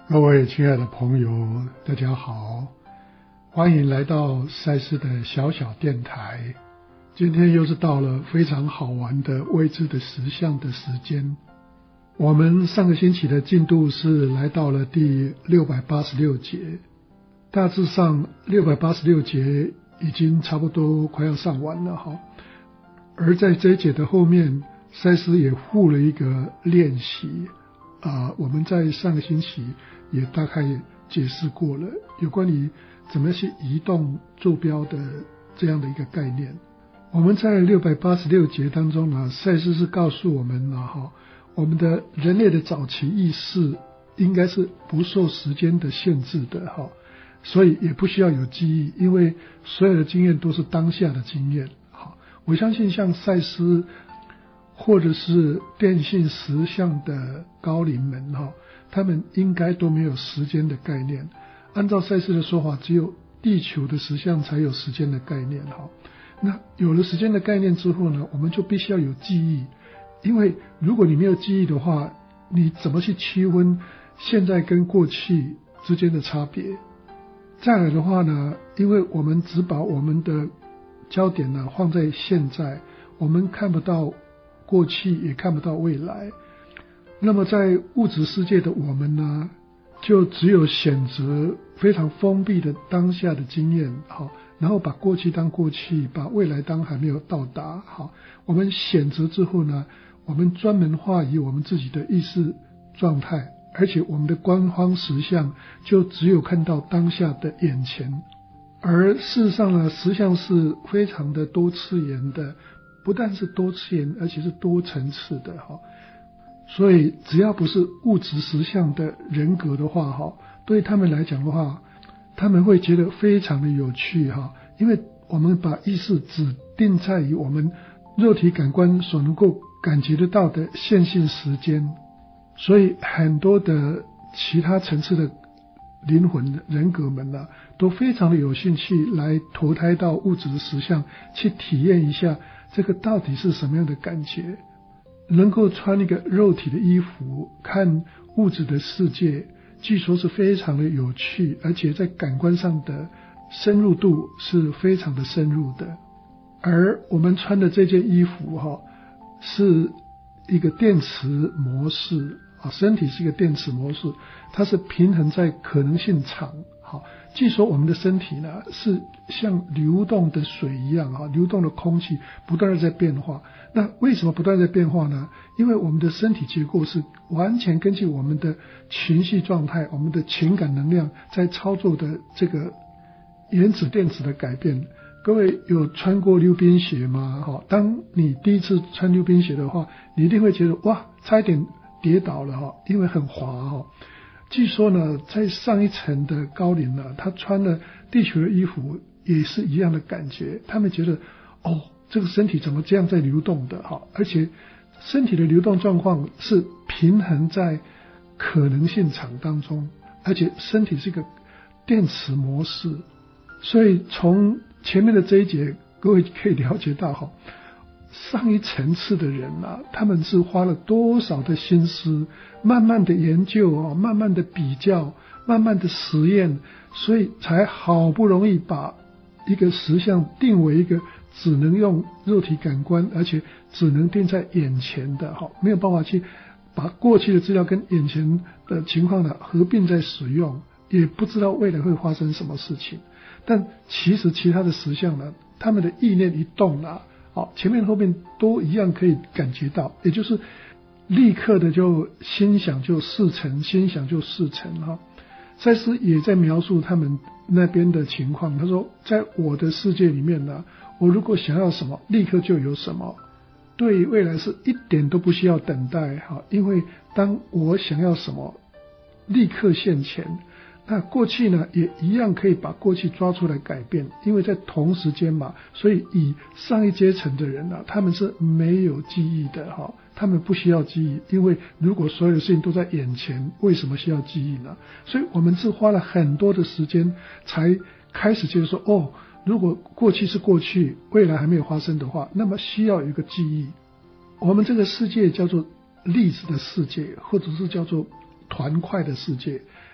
各位亲爱的朋友，大家好，欢迎来到赛斯的小小电台。今天又是到了非常好玩的未知的实相的时间。我们上个星期的进度是来到了第686节，大致上686节已经差不多快要上完了哈。而在这一节的后面，赛斯也附了一个练习我们在上个星期也大概解释过了有关于怎么去移动坐标的这样的一个概念。我们在686节当中呢，赛斯是告诉我们我们的人类的早期意识应该是不受时间的限制的所以也不需要有记忆，因为所有的经验都是当下的经验。我相信像赛斯或者是电信实相的高龄们他们应该都没有时间的概念。按照赛斯的说法，只有地球的实相才有时间的概念那有了时间的概念之后呢，我们就必须要有记忆，因为如果你没有记忆的话，你怎么去区分现在跟过去之间的差别？再来的话呢，因为我们只把我们的焦点呢放在现在，我们看不到过去也看不到未来，那么在物质世界的我们呢，就只有选择非常封闭的当下的经验然后把过去当过去，把未来当还没有到达我们选择之后呢，我们专门化以我们自己的意识状态，而且我们的观方实相就只有看到当下的眼前。而事实上呢，实相是非常的多次元的，不但是多次元，而且是多层次的所以只要不是物质实相的人格的话对他们来讲的话，他们会觉得非常的有趣因为我们把意识只定在于我们肉体感官所能够感觉得到的线性时间，所以很多的其他层次的灵魂人格们都非常的有兴趣来投胎到物质的实相，去体验一下这个到底是什么样的感觉。能够穿一个肉体的衣服看物质的世界，据说是非常的有趣，而且在感官上的深入度是非常的深入的。而我们穿的这件衣服是一个电磁模式身体是一个电磁模式，它是平衡在可能性场据说我们的身体呢是像流动的水一样流动的空气不断的在变化。那为什么不断在变化呢？因为我们的身体结构是完全根据我们的情绪状态，我们的情感能量在操作的这个原子电子的改变。各位有穿过溜冰鞋吗？当你第一次穿溜冰鞋的话，你一定会觉得哇，差一点跌倒了因为很滑据说呢，在上一层的高龄呢，他穿了地球的衣服也是一样的感觉。他们觉得这个身体怎么这样在流动的而且身体的流动状况是平衡在可能性场当中，而且身体是一个电磁模式。所以从前面的这一节各位可以了解到上一层次的人他们是花了多少的心思，慢慢的研究慢慢的比较，慢慢的实验，所以才好不容易把一个实相定为一个只能用肉体感官，而且只能定在眼前的没有办法去把过去的资料跟眼前的情况合并在使用，也不知道未来会发生什么事情。但其实其他的实相他们的意念一动前面后面都一样可以感觉到，也就是立刻的就心想就事成，心想就事成赛斯也在描述他们那边的情况，他说在我的世界里面我如果想要什么立刻就有什么，对未来是一点都不需要等待因为当我想要什么立刻现前，那过去呢也一样可以把过去抓出来改变，因为在同时间嘛，所以以上一阶层的人他们是没有记忆的他们不需要记忆，因为如果所有的事情都在眼前，为什么需要记忆呢？所以我们是花了很多的时间才开始就是说如果过去是过去，未来还没有发生的话，那么需要有一个记忆。我们这个世界叫做粒子的世界，或者是叫做团块的世界。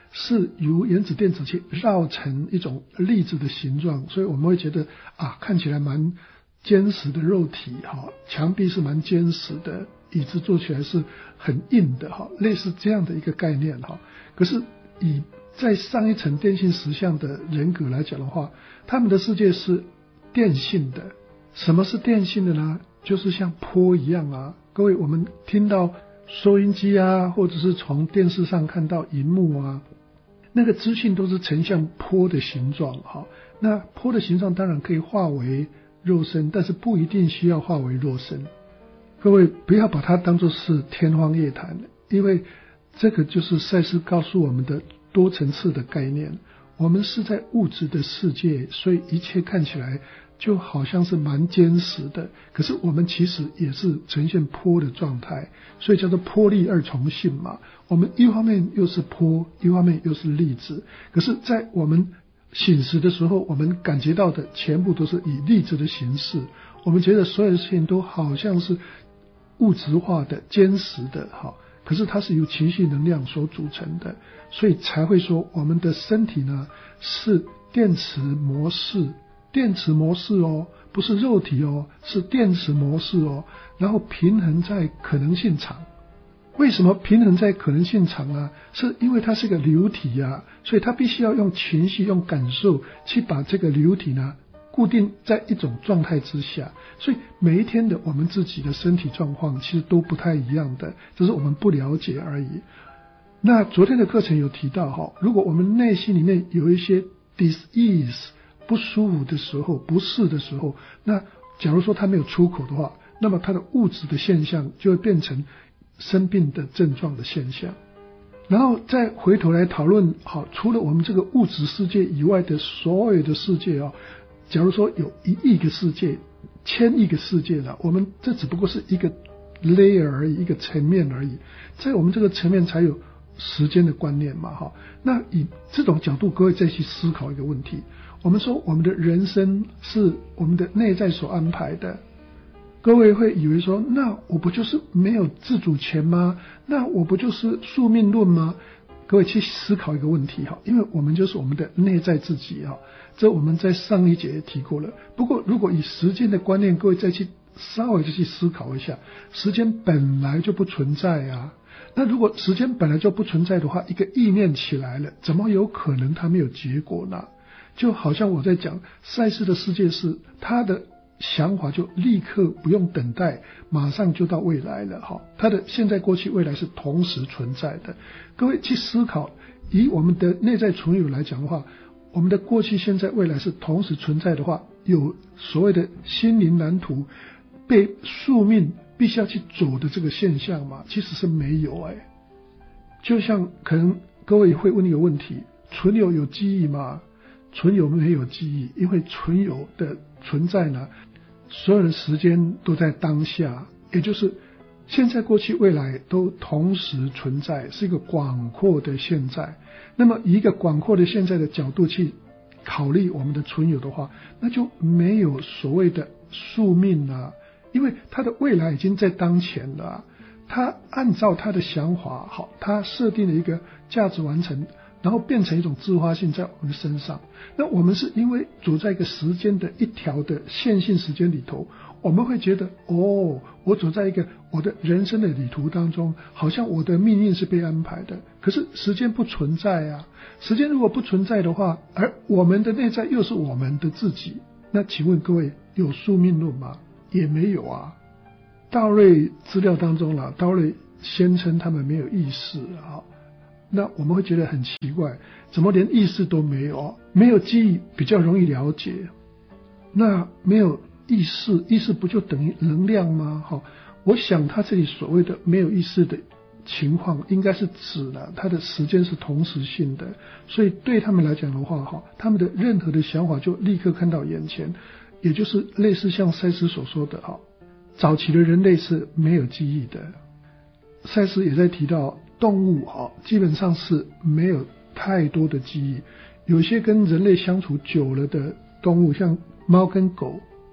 是由原子电子去绕成一种粒子的形状，所以我们会觉得看起来蛮坚实的肉体墙壁是蛮坚实的，椅子做起来是很硬的类似这样的一个概念可是以在上一层电性实相的人格来讲的话，他们的世界是电性的。什么是电性的呢？就是像波一样各位，我们听到收音机或者是从电视上看到荧幕那个资讯都是呈现波的形状那波的形状当然可以化为肉身，但是不一定需要化为肉身。各位不要把它当作是天方夜谭，因为这个就是赛斯告诉我们的多层次的概念。我们是在物质的世界，所以一切看起来就好像是蛮坚实的，可是我们其实也是呈现波的状态，所以叫做波粒二重性嘛。我们一方面又是波，一方面又是粒子，可是在我们醒时的时候，我们感觉到的全部都是以粒子的形式，我们觉得所有的事情都好像是物质化的坚实的可是它是由情绪能量所组成的，所以才会说我们的身体呢是电磁模式，电磁模式不是肉体是电磁模式然后平衡在可能性场。为什么平衡在可能性场呢？是因为它是个流体所以它必须要用情绪用感受去把这个流体呢固定在一种状态之下，所以每一天的我们自己的身体状况其实都不太一样的，只是我们不了解而已。那昨天的课程有提到如果我们内心里面有一些 dis-ease 不舒服的时候，不适的时候，那假如说它没有出口的话，那么它的物质的现象就会变成生病的症状的现象。然后再回头来讨论除了我们这个物质世界以外的所有的世界假如说有1亿个世界、1000亿个世界了，我们这只不过是一个 layer 而已，一个层面而已，在我们这个层面才有时间的观念嘛那以这种角度，各位再去思考一个问题，我们说我们的人生是我们的内在所安排的，各位会以为说那我不就是没有自主权吗？那我不就是宿命论吗？各位去思考一个问题因为我们就是我们的内在自己这我们在上一节也提过了。不过如果以时间的观念，各位再去稍微就去思考一下，时间本来就不存在那如果时间本来就不存在的话，一个意念起来了，怎么有可能它没有结果呢？就好像我在讲赛斯的世界是他的想法就立刻不用等待，马上就到未来了他的现在过去未来是同时存在的。各位去思考，以我们的内在存有来讲的话，我们的过去现在未来是同时存在的话，有所谓的心灵蓝图被宿命必须要去走的这个现象吗？其实是没有就像可能各位会问一个问题，存有有记忆吗？存有没有记忆，因为存有的存在呢，所有的时间都在当下，也就是现在过去未来都同时存在，是一个广阔的现在。那么以一个广阔的现在的角度去考虑我们的存有的话，那就没有所谓的宿命因为他的未来已经在当前了他按照他的想法他设定了一个价值完成，然后变成一种自发性在我们身上。那我们是因为走在一个时间的一条的线性时间里头，我们会觉得我走在一个我的人生的旅途当中，好像我的命运是被安排的。可是时间不存在时间如果不存在的话，而我们的内在又是我们的自己，那请问各位有宿命论吗？也没有道瑞资料当中道瑞宣称他们没有意识那我们会觉得很奇怪，怎么连意识都没有？没有记忆比较容易了解，那没有意识，意识不就等于能量吗？我想他这里所谓的没有意识的情况，应该是指了他的时间是同时性的，所以对他们来讲的话他们的任何的想法就立刻看到眼前，也就是类似像赛斯所说的早期的人类是没有记忆的。赛斯也在提到动物基本上是没有太多的记忆，有些跟人类相处久了的动物，像猫跟狗，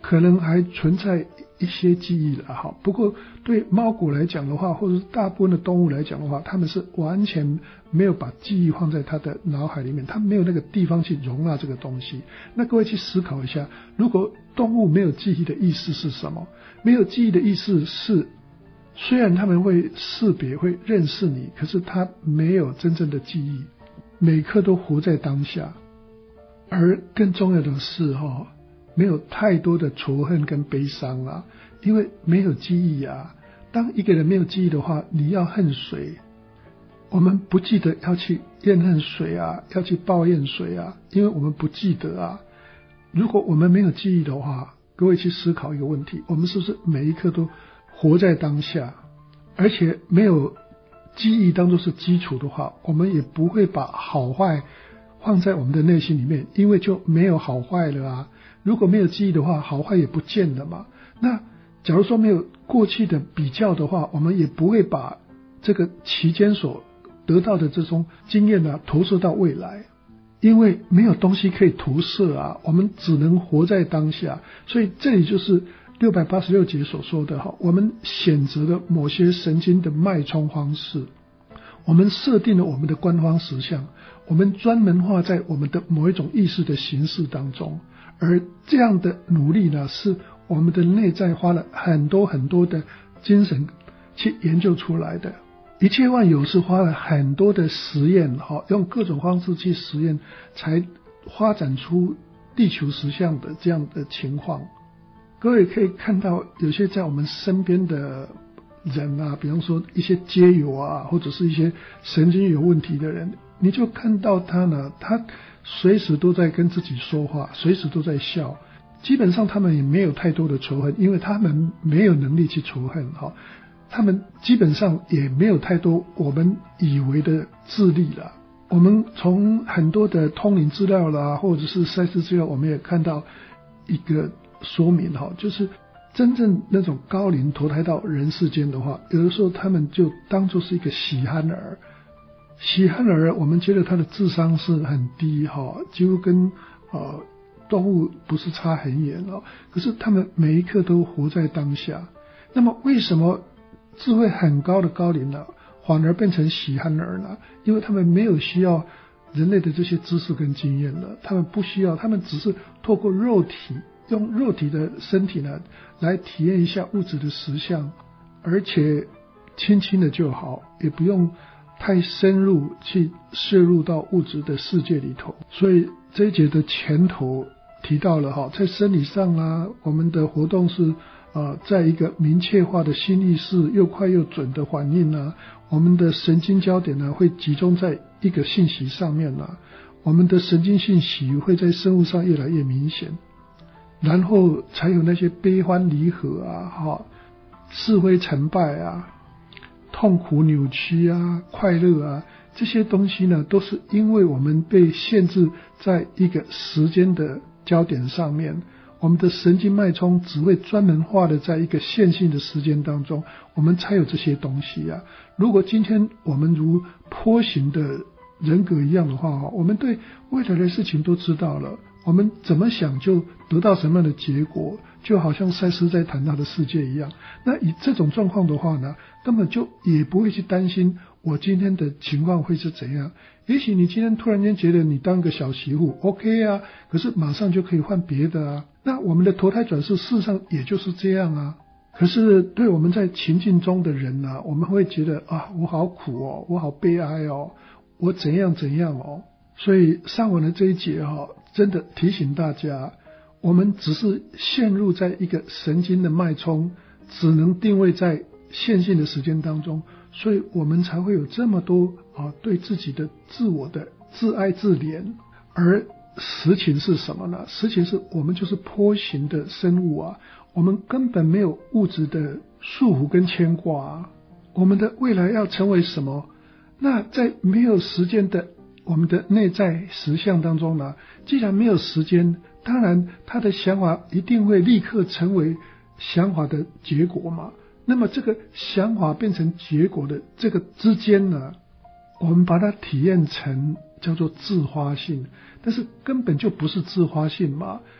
可能还存在一些记忆了哈。不过对猫狗来讲的话，或者是大部分的动物来讲的话，它们是完全没有把记忆放在它的脑海里面，它没有那个地方去容纳这个东西。那各位去思考一下，如果动物没有记忆的意思是什么？没有记忆的意思是，虽然它们会识别会认识你，可是它没有真正的记忆，每刻都活在当下。而更重要的是没有太多的仇恨跟悲伤啊，因为没有记忆啊。当一个人没有记忆的话，你要恨谁？我们不记得要去怨恨谁啊，要去抱怨谁啊，因为我们不记得啊。如果我们没有记忆的话，各位去思考一个问题，我们是不是每一刻都活在当下？而且没有记忆当作是基础的话，我们也不会把好坏放在我们的内心里面，因为就没有好坏了啊。如果没有记忆的话，好坏也不见了嘛。那假如说没有过去的比较的话，我们也不会把这个期间所得到的这种经验投射到未来，因为没有东西可以投射啊，我们只能活在当下。所以这里就是686节所说的我们选择了某些神经的脉冲方式，我们设定了我们的官方实相，我们专门化在我们的某一种意识的形式当中，而这样的努力呢，是我们的内在花了很多很多的精神去研究出来的。一切万有是花了很多的实验用各种方式去实验，才发展出地球实相的这样的情况。各位可以看到，有些在我们身边的人啊，比方说一些街友啊，或者是一些神经有问题的人，你就看到他呢，他随时都在跟自己说话，随时都在笑。基本上他们也没有太多的仇恨，因为他们没有能力去仇恨他们基本上也没有太多我们以为的智力了。我们从很多的通灵资料啦，或者是赛事资料，我们也看到一个说明就是真正那种高龄投胎到人世间的话，有的时候他们就当作是一个喜憨儿。喜憨儿我们觉得他的智商是很低几乎跟动物不是差很远可是他们每一刻都活在当下。那么为什么智慧很高的高龄反而变成喜憨儿呢？因为他们没有需要人类的这些知识跟经验了，他们不需要，他们只是透过肉体，用肉体的身体呢来体验一下物质的实相，而且轻轻的就好，也不用太深入去摄入到物质的世界里头。所以这一节的前头提到了在生理上我们的活动是在一个明确化的新意识又快又准的反应我们的神经焦点会集中在一个信息上面我们的神经信息会在生物上越来越明显，然后才有那些悲欢离合是非成败痛苦扭曲快乐这些东西呢，都是因为我们被限制在一个时间的焦点上面，我们的神经脉冲只会专门化的在一个线性的时间当中，我们才有这些东西如果今天我们如波形的人格一样的话我们对未来的事情都知道了，我们怎么想就得到什么样的结果，就好像赛斯在谈他的世界一样。那以这种状况的话呢，根本就也不会去担心我今天的情况会是怎样。也许你今天突然间觉得你当个小媳妇 OK 可是马上就可以换别的那我们的投胎转世事实上也就是这样可是对我们在情境中的人我们会觉得我好苦我好悲哀我怎样怎样所以上文的这一节真的提醒大家，我们只是陷入在一个神经的脉冲只能定位在线性的时间当中，所以我们才会有这么多对自己的自我的自爱自怜。而实情是什么呢？实情是我们就是波形的生物我们根本没有物质的束缚跟牵挂我们的未来要成为什么？那在没有时间的我们的内在实相当中呢，既然没有时间，当然他的想法一定会立刻成为想法的结果嘛。那么这个想法变成结果的这个之间呢，我们把它体验成叫做自发性，但是根本就不是自发性嘛。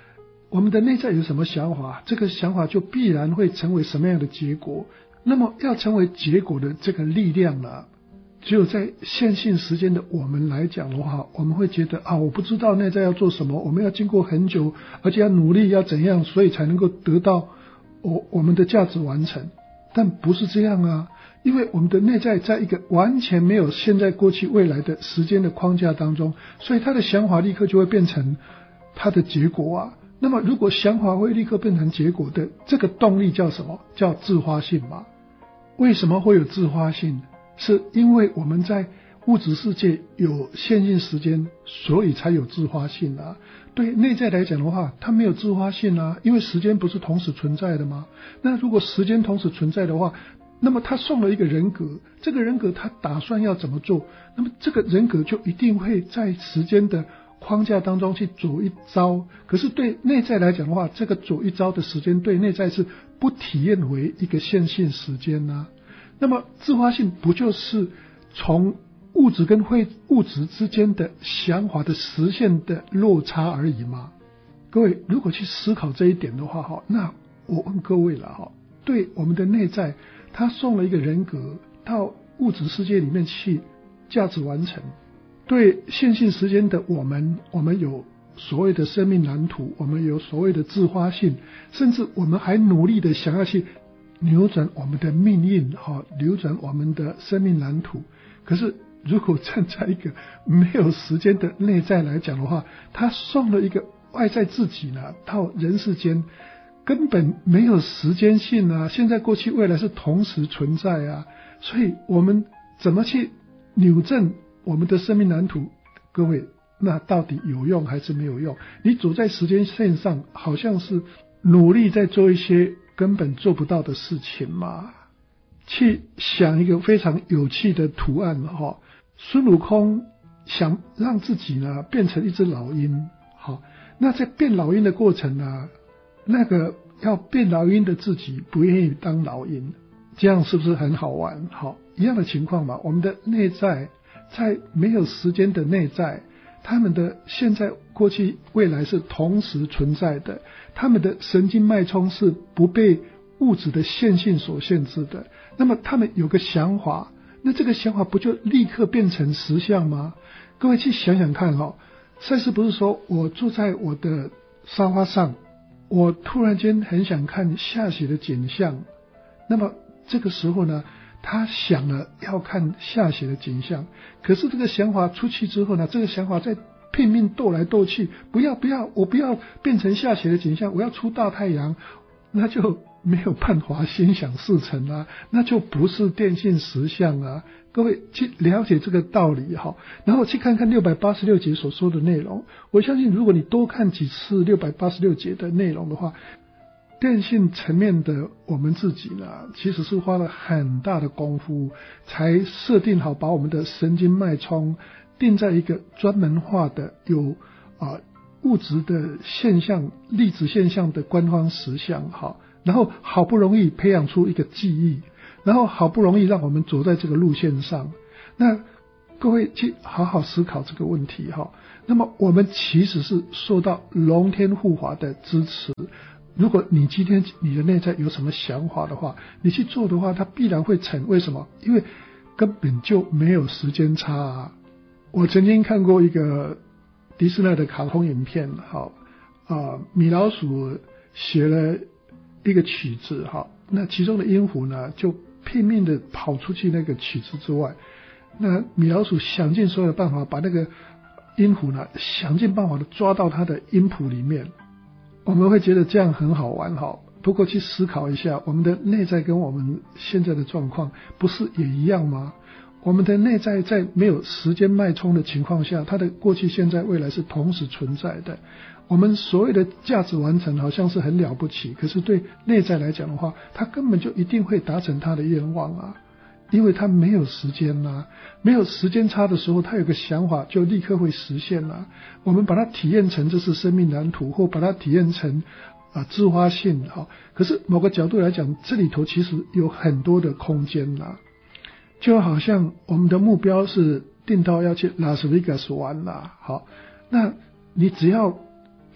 我们的内在有什么想法，这个想法就必然会成为什么样的结果。那么要成为结果的这个力量呢，只有在线性时间的我们来讲的话，我们会觉得我不知道内在要做什么，我们要经过很久，而且要努力，要怎样，所以才能够得到我们的价值完成。但不是这样啊，因为我们的内在在一个完全没有现在、过去、未来的时间的框架当中，所以他的想法立刻就会变成他的结果啊。那么如果想法会立刻变成结果的这个动力叫什么？叫自发性嘛。为什么会有自发性？是因为我们在物质世界有线性时间，所以才有自发性啊。对内在来讲的话，它没有自发性啊，因为时间不是同时存在的吗？那如果时间同时存在的话，那么他送了一个人格，这个人格他打算要怎么做，那么这个人格就一定会在时间的框架当中去走一遭。可是对内在来讲的话，这个走一遭的时间对内在是不体验为一个线性时间啊。那么自发性不就是从物质跟非物质之间的想法的实现的落差而已吗？各位如果去思考这一点的话，那我问各位了，对我们的内在，他送了一个人格到物质世界里面去价值完成。对线性时间的我们有所谓的生命蓝图，我们有所谓的自发性，甚至我们还努力的想要去扭转我们的命运，扭转我们的生命蓝图。可是如果站在一个没有时间的内在来讲的话，他送了一个外在自己呢到人世间，根本没有时间性啊，现在、过去、未来是同时存在啊。所以我们怎么去扭正我们的生命蓝图？各位，那到底有用还是没有用？你走在时间线上，好像是努力在做一些根本做不到的事情嘛。去想一个非常有趣的图案孙悟空想让自己呢变成一只老鹰，那在变老鹰的过程呢，那个要变老鹰的自己不愿意当老鹰，这样是不是很好玩？一样的情况嘛。我们的内在在没有时间的内在，他们的现在、过去、未来是同时存在的，他们的神经脉冲是不被物质的线性所限制的。那么他们有个想法，那这个想法不就立刻变成实相吗？各位去想想看赛斯不是说我坐在我的沙发上，我突然间很想看下雪的景象，那么这个时候呢，他想了要看下雪的景象，可是这个想法出去之后呢，这个想法在拼命斗来斗去，不要，我不要变成下雪的景象，我要出大太阳，那就没有办法心想事成啊，那就不是电信实相啊。各位去了解这个道理然后去看看686节所说的内容。我相信如果你多看几次686节的内容的话，电信层面的我们自己呢，其实是花了很大的功夫才设定好，把我们的神经脉冲定在一个专门化的有物质的现象、粒子现象的官方实相然后好不容易培养出一个记忆，然后好不容易让我们走在这个路线上。那各位去好好思考这个问题那么我们其实是受到龙天护法的支持。如果你今天你的内在有什么想法的话，你去做的话，它必然会成。为什么？因为根本就没有时间差啊。我曾经看过一个迪士尼的卡通影片米老鼠写了一个曲子那其中的音符呢就拼命的跑出去那个曲子之外，那米老鼠想尽所有的办法把那个音符呢想尽办法的抓到它的音谱里面。我们会觉得这样很好玩不过去思考一下，我们的内在跟我们现在的状况不是也一样吗？我们的内在在没有时间脉冲的情况下，它的过去、现在、未来是同时存在的。我们所谓的价值完成好像是很了不起，可是对内在来讲的话，它根本就一定会达成它的愿望啊，因为它没有时间啊，没有时间差的时候，它有个想法就立刻会实现啊。我们把它体验成这是生命蓝图，或把它体验成自发性可是某个角度来讲，这里头其实有很多的空间啦。就好像我们的目标是定到要去拉斯维加斯玩啦，那你只要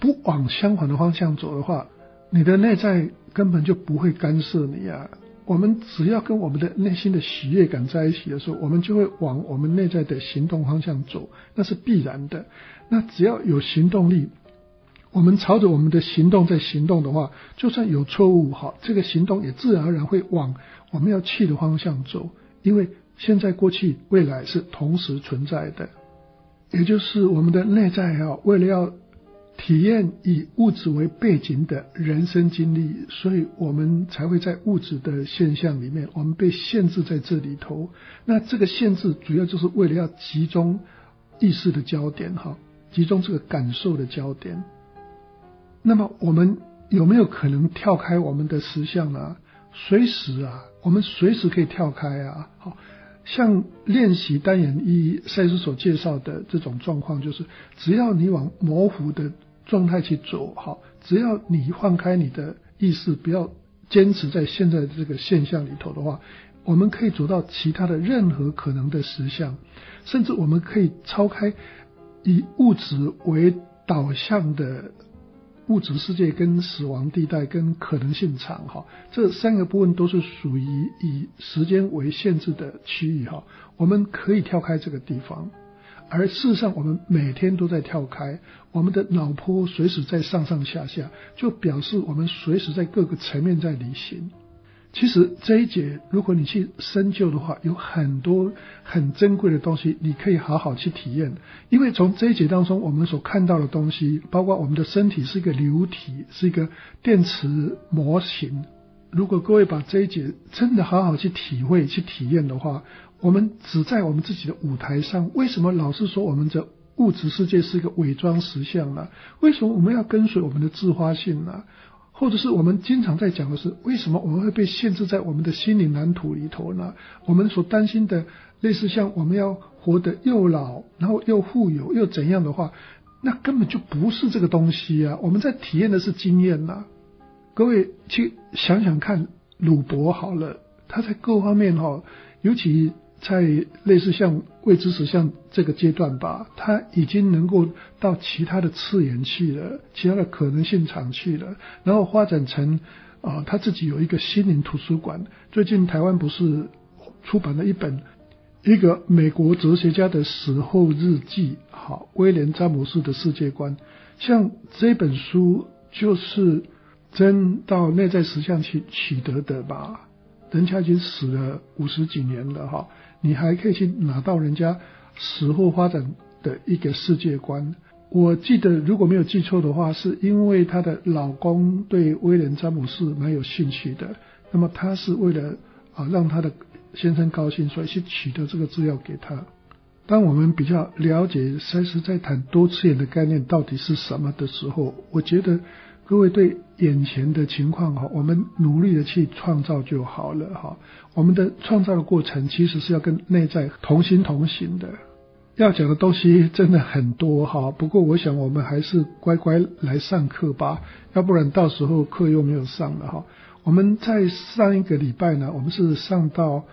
不往相反的方向走的话，你的内在根本就不会干涉你啊。我们只要跟我们的内心的喜悦感在一起的时候，我们就会往我们内在的行动方向走，那是必然的。那只要有行动力，我们朝着我们的行动在行动的话，就算有错误，这个行动也自然而然会往我们要去的方向走，因为现在、过去、未来是同时存在的。也就是我们的内在为了要体验以物质为背景的人生经历，所以我们才会在物质的现象里面，我们被限制在这里头。那这个限制主要就是为了要集中意识的焦点，集中这个感受的焦点。那么我们有没有可能跳开我们的实相呢？随时我们随时可以跳开像练习单元一赛斯所介绍的这种状况，就是只要你往模糊的状态去走，只要你放开你的意识，不要坚持在现在的这个现象里头的话，我们可以走到其他的任何可能的实相，甚至我们可以超开以物质为导向的物质世界跟死亡地带跟可能性场这三个部分都是属于以时间为限制的区域我们可以跳开这个地方，而事实上我们每天都在跳开，我们的脑波随时在上上下下，就表示我们随时在各个层面在旅行。其实这一节如果你去深究的话，有很多很珍贵的东西你可以好好去体验。因为从这一节当中我们所看到的东西，包括我们的身体是一个流体，是一个电磁模型，如果各位把这一节真的好好去体会去体验的话，我们只在我们自己的舞台上，为什么老是说我们的物质世界是一个伪装实相呢？为什么我们要跟随我们的自发性呢？或者是我们经常在讲的是，为什么我们会被限制在我们的心灵蓝图里头呢？我们所担心的类似像我们要活得又老，然后又富有又怎样的话，那根本就不是这个东西我们在体验的是经验各位去想想看，鲁伯好了，他在各方面尤其在类似像未知实相这个阶段吧，他已经能够到其他的次元去了，其他的可能性场去了，然后发展成他自己有一个心灵图书馆。最近台湾不是出版了一个美国哲学家的死后日记，威廉詹姆斯的世界观。像这本书就是真到内在实相去取得的吧，人家已经死了50几年了你还可以去拿到人家死后发展的一个世界观。我记得如果没有记错的话，是因为她的老公对威廉詹姆斯蛮有兴趣的，那么她是为了让她的先生高兴，所以去取得这个资料给他。当我们比较了解赛斯在谈多次元的概念到底是什么的时候，我觉得各位对眼前的情况我们努力的去创造就好了我们的创造的过程其实是要跟内在同心同行的。要讲的东西真的很多不过我想我们还是乖乖来上课吧，要不然到时候课又没有上了我们在上一个礼拜呢，我们是上到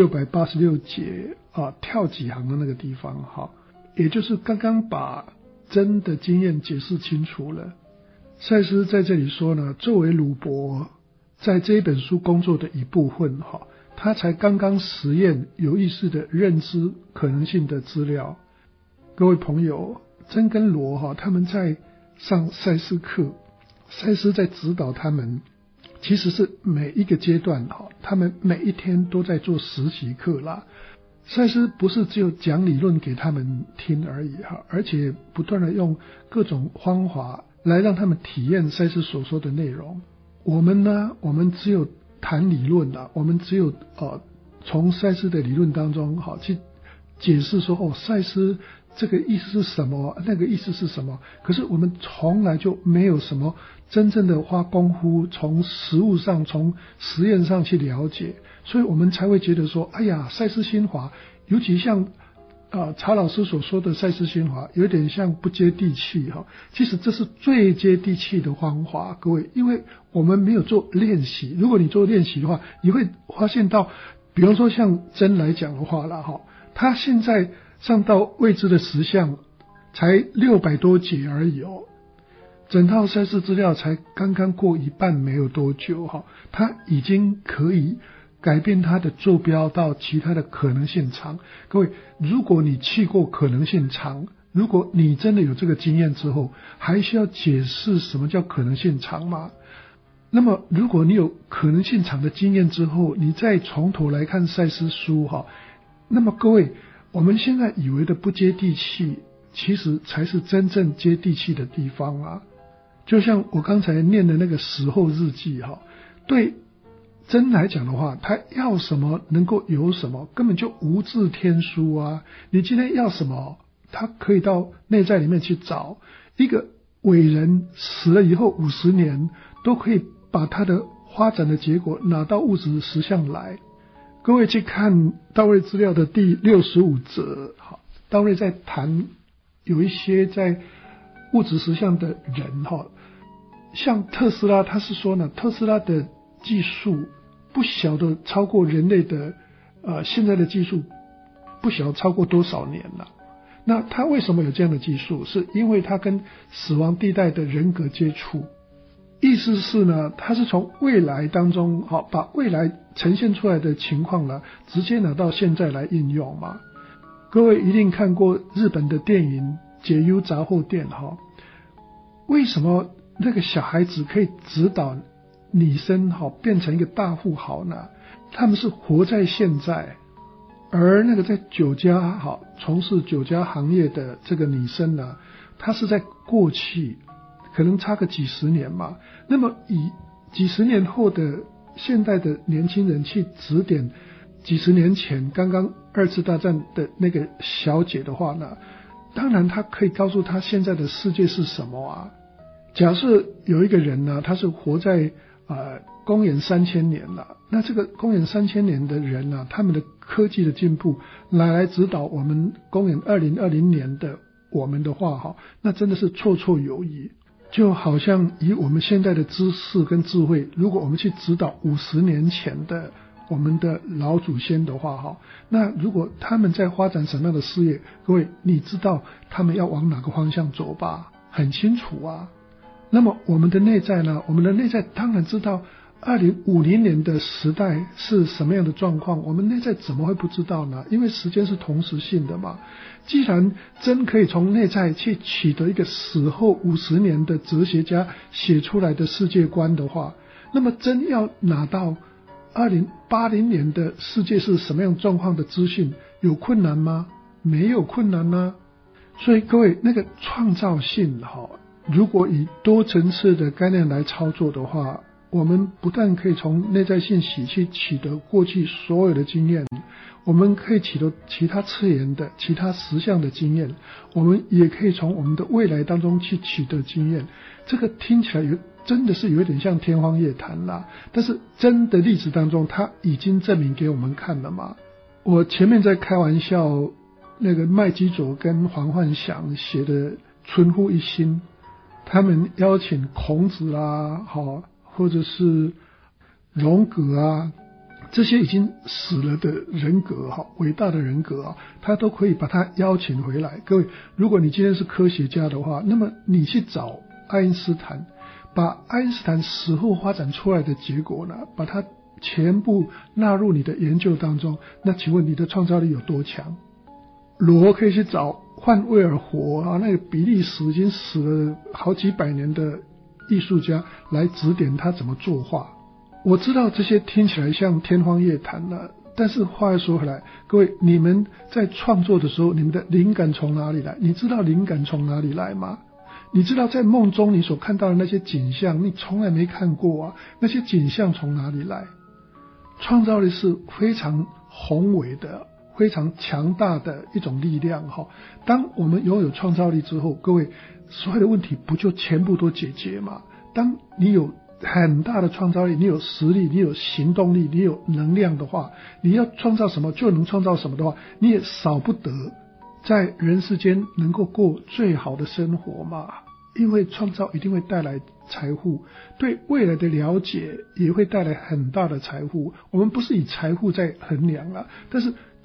686节跳几行的那个地方也就是刚刚把真的经验解释清楚了。赛斯在这里说呢，作为鲁伯在这一本书工作的一部分他才刚刚实验有意识的认知可能性的资料。各位朋友，真跟罗他们在上赛斯课，赛斯在指导他们，其实是每一个阶段他们每一天都在做实习课啦。赛斯不是只有讲理论给他们听而已而且不断的用各种方法来让他们体验赛斯所说的内容。我们呢，我们只有谈理论我们只有从赛斯的理论当中去解释说赛斯这个意思是什么，那个意思是什么，可是我们从来就没有什么真正的花功夫从实物上从实验上去了解，所以我们才会觉得说，哎呀，赛斯心法尤其像查老师所说的赛斯心法有点像不接地气其实这是最接地气的方法，各位，因为我们没有做练习。如果你做练习的话，你会发现到比方说像真来讲的话啦他现在上到未知的实相才600多节而已整套赛事资料才刚刚过一半没有多久，它已经可以改变它的坐标到其他的可能性场。各位，如果你去过可能性场，如果你真的有这个经验之后，还需要解释什么叫可能性场吗？那么如果你有可能性场的经验之后，你再从头来看赛事书，那么各位，我们现在以为的不接地气，其实才是真正接地气的地方啊。就像我刚才念的那个时候日记，对真来讲的话，他要什么能够有什么，根本就无字天书啊。你今天要什么，他可以到内在里面去找。一个伟人死了以后50年，都可以把他的发展的结果拿到物质实相来。各位去看道瑞资料的第65则，道瑞在谈有一些在物质实相的人，像特斯拉，他是说呢，特斯拉的技术不晓得超过人类的现在的技术不晓得超过多少年了。那他为什么有这样的技术？是因为他跟死亡地带的人格接触，意思是呢，他是从未来当中把未来呈现出来的情况呢，直接拿到现在来应用嘛。各位一定看过日本的电影《解忧杂货店》为什么那个小孩子可以指导女生变成一个大富豪呢？他们是活在现在，而那个在酒家从事酒家行业的这个女生呢，她是在过去可能差个几十年嘛。那么以几十年后的现代的年轻人去指点几十年前刚刚2次大战的那个小姐的话呢，当然他可以告诉她现在的世界是什么啊。假设有一个人呢，他是活在公元3000年了，那这个公元3000年的人呢，他们的科技的进步来指导我们公元2020年的我们的话，那真的是绰绰有余。就好像以我们现在的知识跟智慧，如果我们去指导50年前的我们的老祖先的话，那如果他们在发展什么样的事业，各位你知道他们要往哪个方向走吧？很清楚啊。那么我们的内在呢？我们的内在当然知道2050年的时代是什么样的状况，我们内在怎么会不知道呢？因为时间是同时性的嘛。既然真可以从内在去取得一个死后50年的哲学家写出来的世界观的话，那么真要拿到2080年的世界是什么样状况的资讯，有困难吗？没有困难啊。所以各位，那个创造性如果以多层次的概念来操作的话，我们不但可以从内在信息去取得过去所有的经验，我们可以取得其他次元的其他实相的经验，我们也可以从我们的未来当中去取得经验。这个听起来真的是有点像天方夜谭啦，但是真的历史当中它已经证明给我们看了嘛。我前面在开玩笑，那个麦基佐跟黄焕祥写的《存乎一心》，他们邀请孔子啦，或者是荣格啊，这些已经死了的人格伟大的人格他都可以把他邀请回来。各位，如果你今天是科学家的话，那么你去找爱因斯坦，把爱因斯坦死后发展出来的结果呢，把它全部纳入你的研究当中，那请问你的创造力有多强？罗可以去找范威尔活那个比利时已经死了好几百年的艺术家来指点他怎么作画。我知道这些听起来像天方夜谭了，但是话又说回来，各位，你们在创作的时候，你们的灵感从哪里来？你知道灵感从哪里来吗？你知道在梦中你所看到的那些景象，你从来没看过啊，那些景象从哪里来？创造力是非常宏伟的，非常强大的一种力量当我们拥有创造力之后，各位，所有的问题不就全部都解决吗？当你有很大的创造力，你有实力，你有行动力，你有能量的话，你要创造什么就能创造什么的话，你也少不得在人世间能够过最好的生活嘛。因为创造一定会带来财富，对未来的了解也会带来很大的财富。我们不是以财富在衡量但是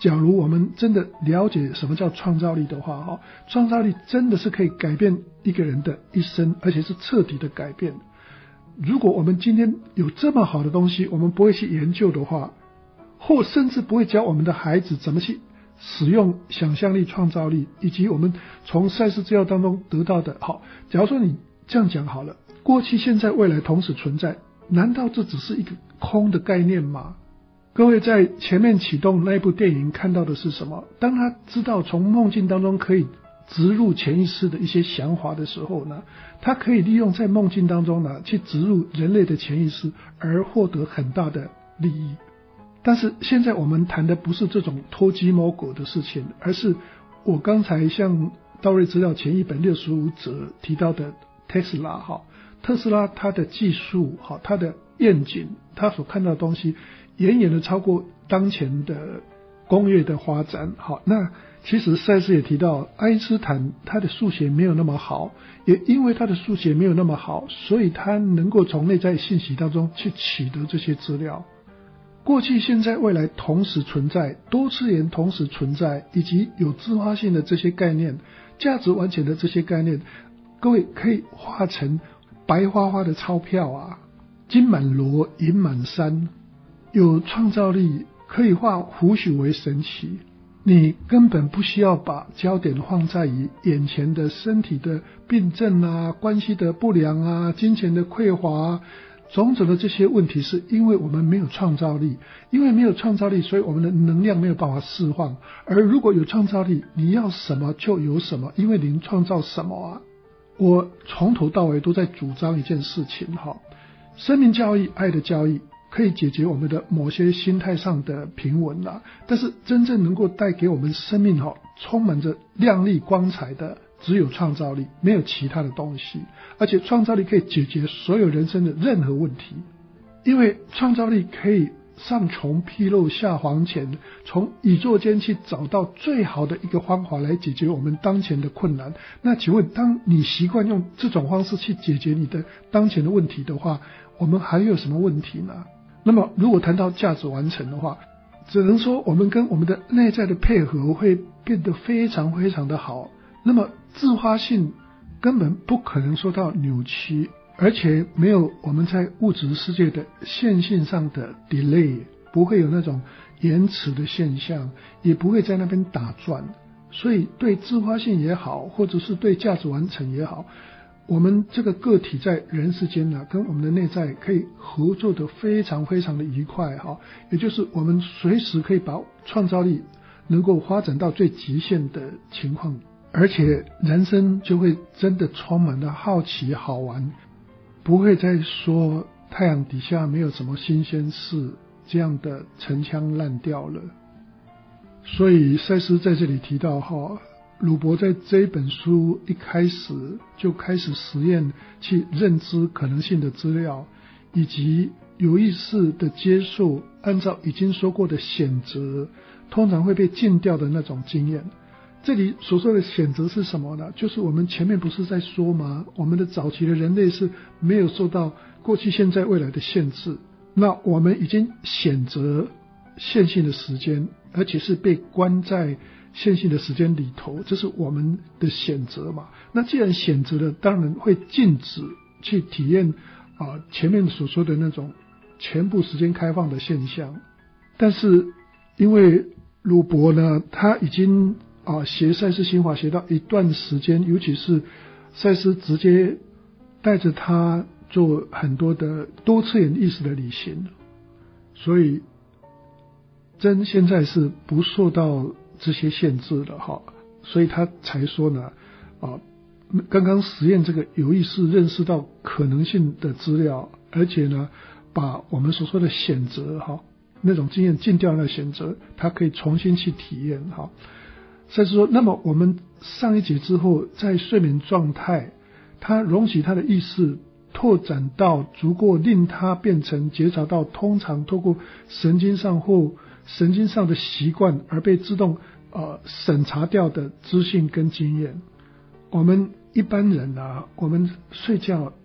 假如我们真的了解什么叫创造力的话，创造力真的是可以改变一个人的一生，而且是彻底的改变。如果我们今天有这么好的东西，我们不会去研究的话，或甚至不会教我们的孩子怎么去使用想象力、创造力，以及我们从赛斯资料当中得到的。好，假如说你这样讲好了，过去、现在、未来同时存在，难道这只是一个空的概念吗？各位在前面启动那部电影看到的是什么？当他知道从梦境当中可以植入潜意识的一些想法的时候呢，他可以利用在梦境当中呢去植入人类的潜意识，而获得很大的利益。但是现在我们谈的不是这种偷鸡摸狗的事情，而是我刚才向道瑞资料前一本65则提到的特斯拉它的技术，它的愿景，它所看到的东西远远的超过当前的工业的发展。好，那其实赛斯也提到，爱因斯坦他的数学没有那么好，也因为他的数学没有那么好，所以他能够从内在信息当中去取得这些资料。过去、现在、未来同时存在，多次元同时存在，以及有自发性的这些概念，价值完全的这些概念，各位可以化成白花花的钞票啊，金满罗，银满山。有创造力可以化胡许为神奇，你根本不需要把焦点放在于眼前的身体的病症啊、关系的不良啊、金钱的匮乏啊，种种的这些问题，是因为我们没有创造力。因为没有创造力，所以我们的能量没有办法释放。而如果有创造力，你要什么就有什么，因为您创造什么啊。我从头到尾都在主张一件事情，生命教育、爱的教育可以解决我们的某些心态上的平稳啦，但是真正能够带给我们生命充满着亮丽光彩的，只有创造力，没有其他的东西。而且创造力可以解决所有人生的任何问题，因为创造力可以上穷披露下黄泉，从宇宙间去找到最好的一个方法来解决我们当前的困难。那请问，当你习惯用这种方式去解决你的当前的问题的话，我们还有什么问题呢？那么如果谈到价值完成的话，只能说我们跟我们的内在的配合会变得非常非常的好。那么自发性根本不可能受到扭曲，而且没有我们在物质世界的线性上的 delay， 不会有那种延迟的现象，也不会在那边打转。所以对自发性也好，或者是对价值完成也好，我们这个个体在人世间跟我们的内在可以合作的非常非常的愉快也就是我们随时可以把创造力能够发展到最极限的情况，而且人生就会真的充满了好奇好玩，不会再说太阳底下没有什么新鲜事这样的陈腔滥调了。所以赛斯在这里提到鲁伯在这一本书一开始就开始实验去认知可能性的资料，以及有意识的接受按照已经说过的选择通常会被禁掉的那种经验。这里所说的选择是什么呢？就是我们前面不是在说吗？我们的早期的人类是没有受到过去、现在、未来的限制，那我们已经选择线性的时间，而且是被关在线性的时间里头，这是我们的选择嘛。那既然选择了，当然会禁止去体验前面所说的那种全部时间开放的现象。但是因为鲁伯呢，他已经学赛斯心法学到一段时间，尤其是赛斯直接带着他做很多的多次元意识的旅行，所以真现在是不受到这些限制了所以他才说呢刚刚实验这个有意识认识到可能性的资料，而且呢把我们所说的选择那种经验禁掉那选择，他可以重新去体验所以说，那么我们上一节之后在睡眠状态，他容许他的意识拓展到足够令他变成觉察到通常透过神经上或神经上的习惯而被自动审查掉的资讯跟经验。我们一般人我们睡觉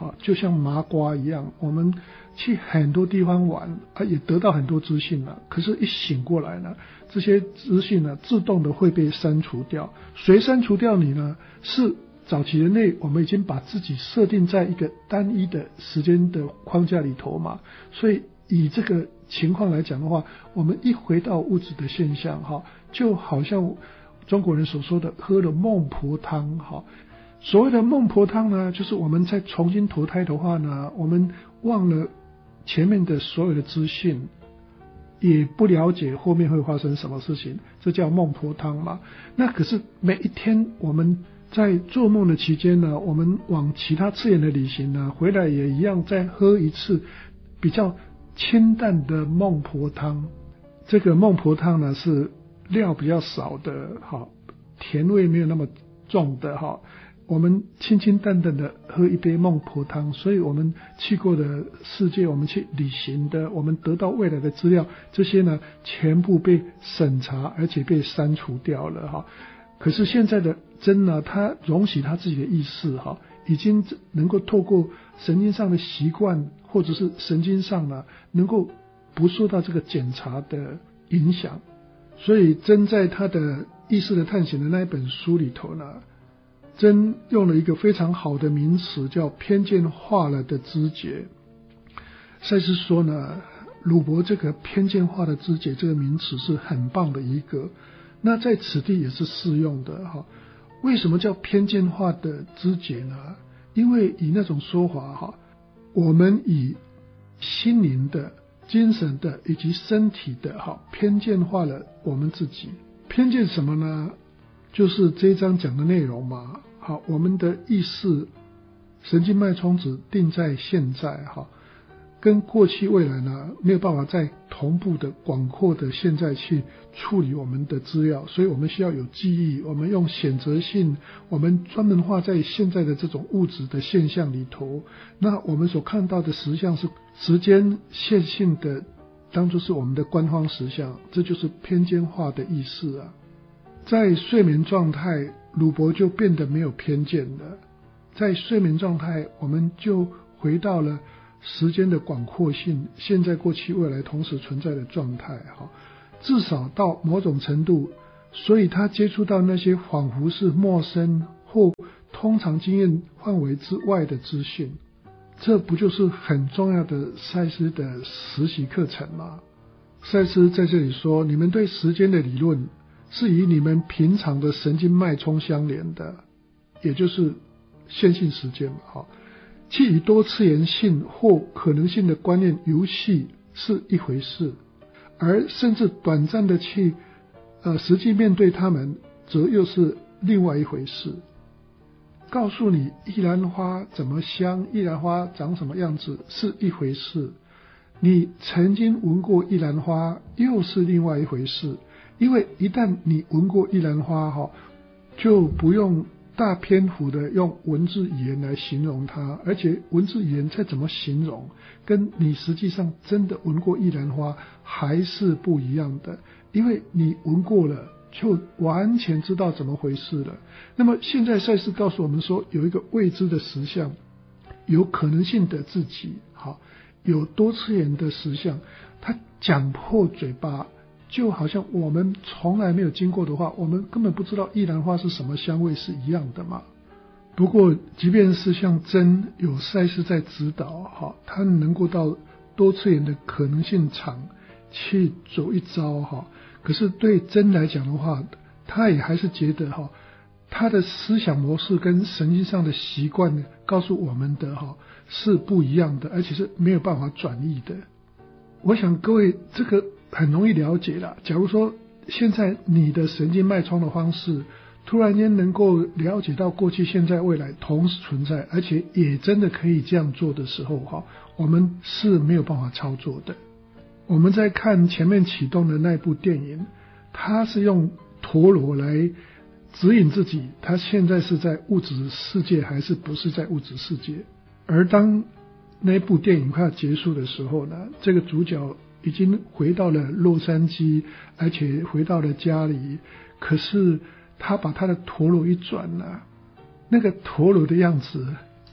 就像麻瓜一样，我们去很多地方玩也得到很多资讯了，可是一醒过来呢，这些资讯呢自动的会被删除掉。谁删除掉你呢？是早期人类我们已经把自己设定在一个单一的时间的框架里头嘛，所以以这个情况来讲的话，我们一回到物质的现象就好像中国人所说的喝了孟婆汤所谓的孟婆汤呢，就是我们再重新投胎的话呢，我们忘了前面的所有的资讯，也不了解后面会发生什么事情，这叫孟婆汤嘛。那可是每一天我们在做梦的期间呢，我们往其他次元的旅行呢，回来也一样再喝一次比较清淡的孟婆汤。这个孟婆汤呢是料比较少的甜味没有那么重的我们清清淡淡的喝一杯孟婆汤，所以我们去过的世界，我们去旅行的，我们得到未来的资料，这些呢全部被审查而且被删除掉了可是现在的真呢，他容许他自己的意识已经能够透过神经上的习惯或者是神经上呢，能够不受到这个检查的影响。所以真在他的意识的探险的那一本书里头呢，真用了一个非常好的名词，叫偏见化了的知觉。赛斯说呢，鲁伯这个偏见化的知觉这个名词是很棒的一个，那在此地也是适用的为什么叫偏见化的知觉呢？因为以那种说法我们以心灵的、精神的以及身体的偏见化了我们自己。偏见什么呢？就是这一章讲的内容嘛。我们的意识神经脉冲只定在现在跟过去未来呢没有办法在同步的广阔的现在去处理我们的资料，所以我们需要有记忆，我们用选择性，我们专门化在现在的这种物质的现象里头。那我们所看到的实相是时间线性的，当作是我们的官方实相，这就是偏见化的意识啊。在睡眠状态，鲁伯就变得没有偏见了。在睡眠状态，我们就回到了时间的广阔性，现在、过去、未来同时存在的状态至少到某种程度，所以他接触到那些仿佛是陌生或通常经验范围之外的资讯，这不就是很重要的赛斯的实习课程吗？赛斯在这里说，你们对时间的理论是与你们平常的神经脉冲相连的，也就是线性时间嘛去与多次元性或可能性的观念游戏是一回事，而甚至短暂的去实际面对他们则又是另外一回事。告诉你玉兰花怎么香，玉兰花长什么样子是一回事，你曾经闻过玉兰花又是另外一回事。因为一旦你闻过玉兰花就不用大篇幅的用文字语言来形容它，而且文字语言再怎么形容，跟你实际上真的闻过玉兰花还是不一样的，因为你闻过了就完全知道怎么回事了。那么现在赛斯告诉我们说，有一个未知的实相，有可能性的自己有多次元的实相，他讲破嘴巴，就好像我们从来没有经过的话，我们根本不知道玉兰花是什么香味是一样的嘛。不过即便是像真有赛斯在指导他能够到多次元的可能性场去走一遭可是对真来讲的话，他也还是觉得他的思想模式跟神经上的习惯告诉我们的是不一样的，而且是没有办法转移的。我想各位这个很容易了解啦。假如说现在你的神经脉冲的方式突然间能够了解到过去、现在、未来同时存在，而且也真的可以这样做的时候我们是没有办法操作的。我们在看前面启动的那部电影，它是用陀螺来指引自己，它现在是在物质世界还是不是在物质世界。而当那部电影快要结束的时候呢，这个主角已经回到了洛杉矶，而且回到了家里，可是他把他的陀螺一转那个陀螺的样子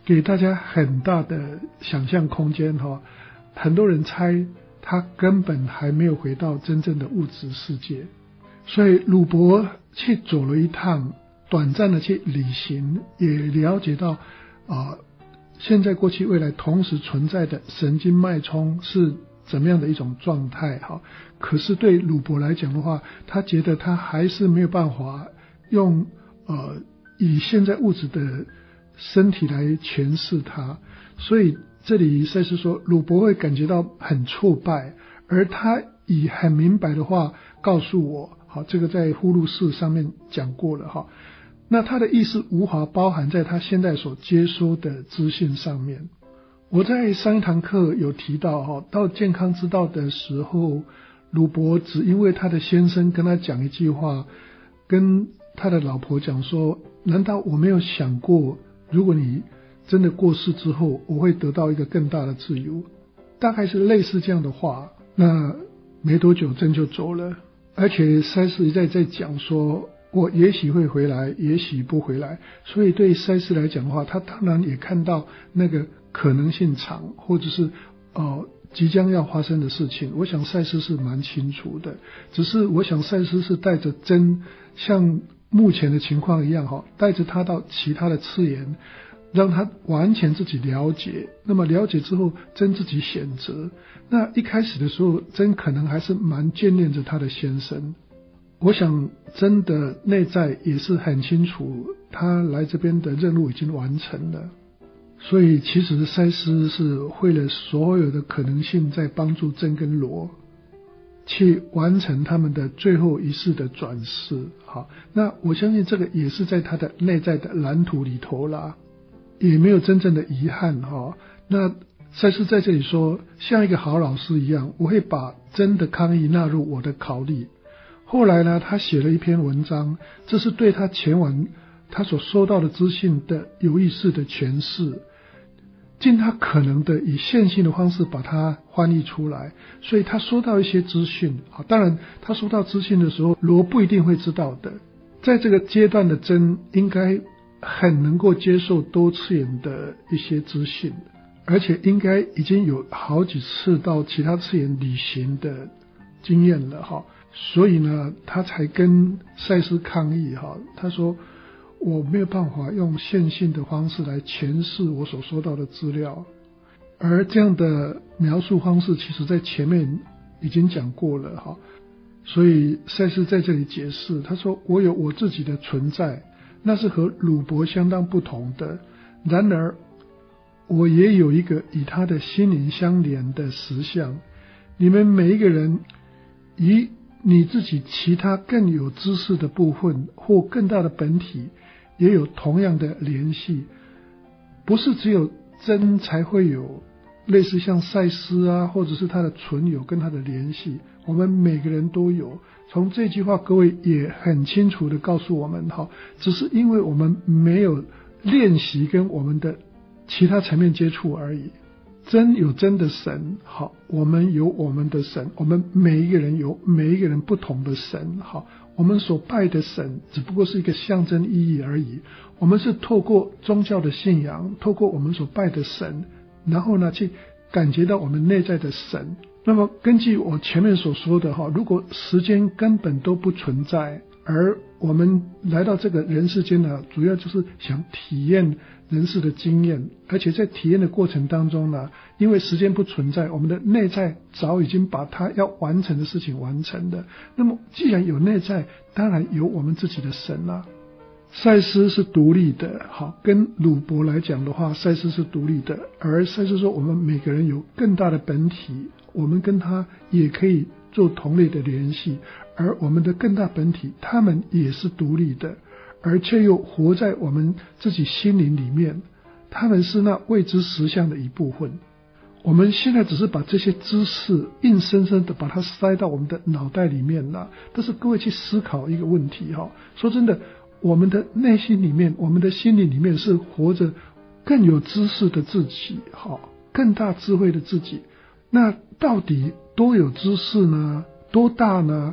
给大家很大的想象空间很多人猜他根本还没有回到真正的物质世界，所以鲁伯去走了一趟，短暂的去旅行，也了解到现在过去未来同时存在的神经脉冲是怎么样的一种状态可是对鲁伯来讲的话，他觉得他还是没有办法用以现在物质的身体来诠释它，所以这里赛斯说鲁伯会感觉到很挫败，而他以很明白的话告诉我，这个在呼噜寺上面讲过了那他的意思无法包含在他现在所接收的资讯上面。我在上一堂课有提到到健康之道的时候，鲁伯只因为他的先生跟他讲一句话，跟他的老婆讲说，难道我没有想过如果你真的过世之后，我会得到一个更大的自由，大概是类似这样的话。那没多久真就走了，而且赛斯一再在讲说我也许会回来，也许不回来，所以对赛斯来讲的话，他当然也看到那个可能性场，或者是即将要发生的事情。我想赛斯是蛮清楚的，只是我想赛斯是带着真像目前的情况一样带着他到其他的次元，让他完全自己了解，那么了解之后真自己选择。那一开始的时候真可能还是蛮眷恋着他的先生，我想真的内在也是很清楚他来这边的任务已经完成了，所以其实赛斯是会了所有的可能性在帮助真跟罗去完成他们的最后一世的转世。那我相信这个也是在他的内在的蓝图里头啦，也没有真正的遗憾那赛斯在这里说，像一个好老师一样，我会把真的抗议纳入我的考虑。后来呢，他写了一篇文章，这是对他前往他所收到的资讯的有意识的诠释，尽他可能的以线性的方式把它翻译出来。所以他收到一些资讯当然他收到资讯的时候，罗不一定会知道的。在这个阶段的真应该很能够接受多次元的一些资讯，而且应该已经有好几次到其他次元旅行的经验了所以呢他才跟赛斯抗议他说我没有办法用线性的方式来诠释我所收到的资料，而这样的描述方式其实在前面已经讲过了所以赛斯在这里解释，他说我有我自己的存在，那是和鲁伯相当不同的，然而我也有一个与他的心灵相连的实相。你们每一个人与你自己其他更有知识的部分或更大的本体也有同样的联系，不是只有真才会有类似像赛斯或者是他的存有跟他的联系，我们每个人都有。从这句话各位也很清楚的告诉我们只是因为我们没有练习跟我们的其他层面接触而已。真有真的神我们有我们的神，我们每一个人有每一个人不同的神我们所拜的神只不过是一个象征意义而已。我们是透过宗教的信仰，透过我们所拜的神，然后呢去感觉到我们内在的神。那么根据我前面所说的如果时间根本都不存在，而我们来到这个人世间呢，主要就是想体验人世的经验，而且在体验的过程当中呢，因为时间不存在，我们的内在早已经把它要完成的事情完成了。那么既然有内在，当然有我们自己的神啦。赛斯是独立的，跟鲁伯来讲的话，赛斯是独立的，而赛斯说我们每个人有更大的本体，我们跟他也可以做同类的联系，而我们的更大本体他们也是独立的，而且又活在我们自己心灵里面，他们是那未知实相的一部分。我们现在只是把这些知识硬生生的把它塞到我们的脑袋里面了。但是各位去思考一个问题说真的，我们的内心里面，我们的心灵里面是活着更有知识的自己更大智慧的自己。那到底多有知识呢？多大呢？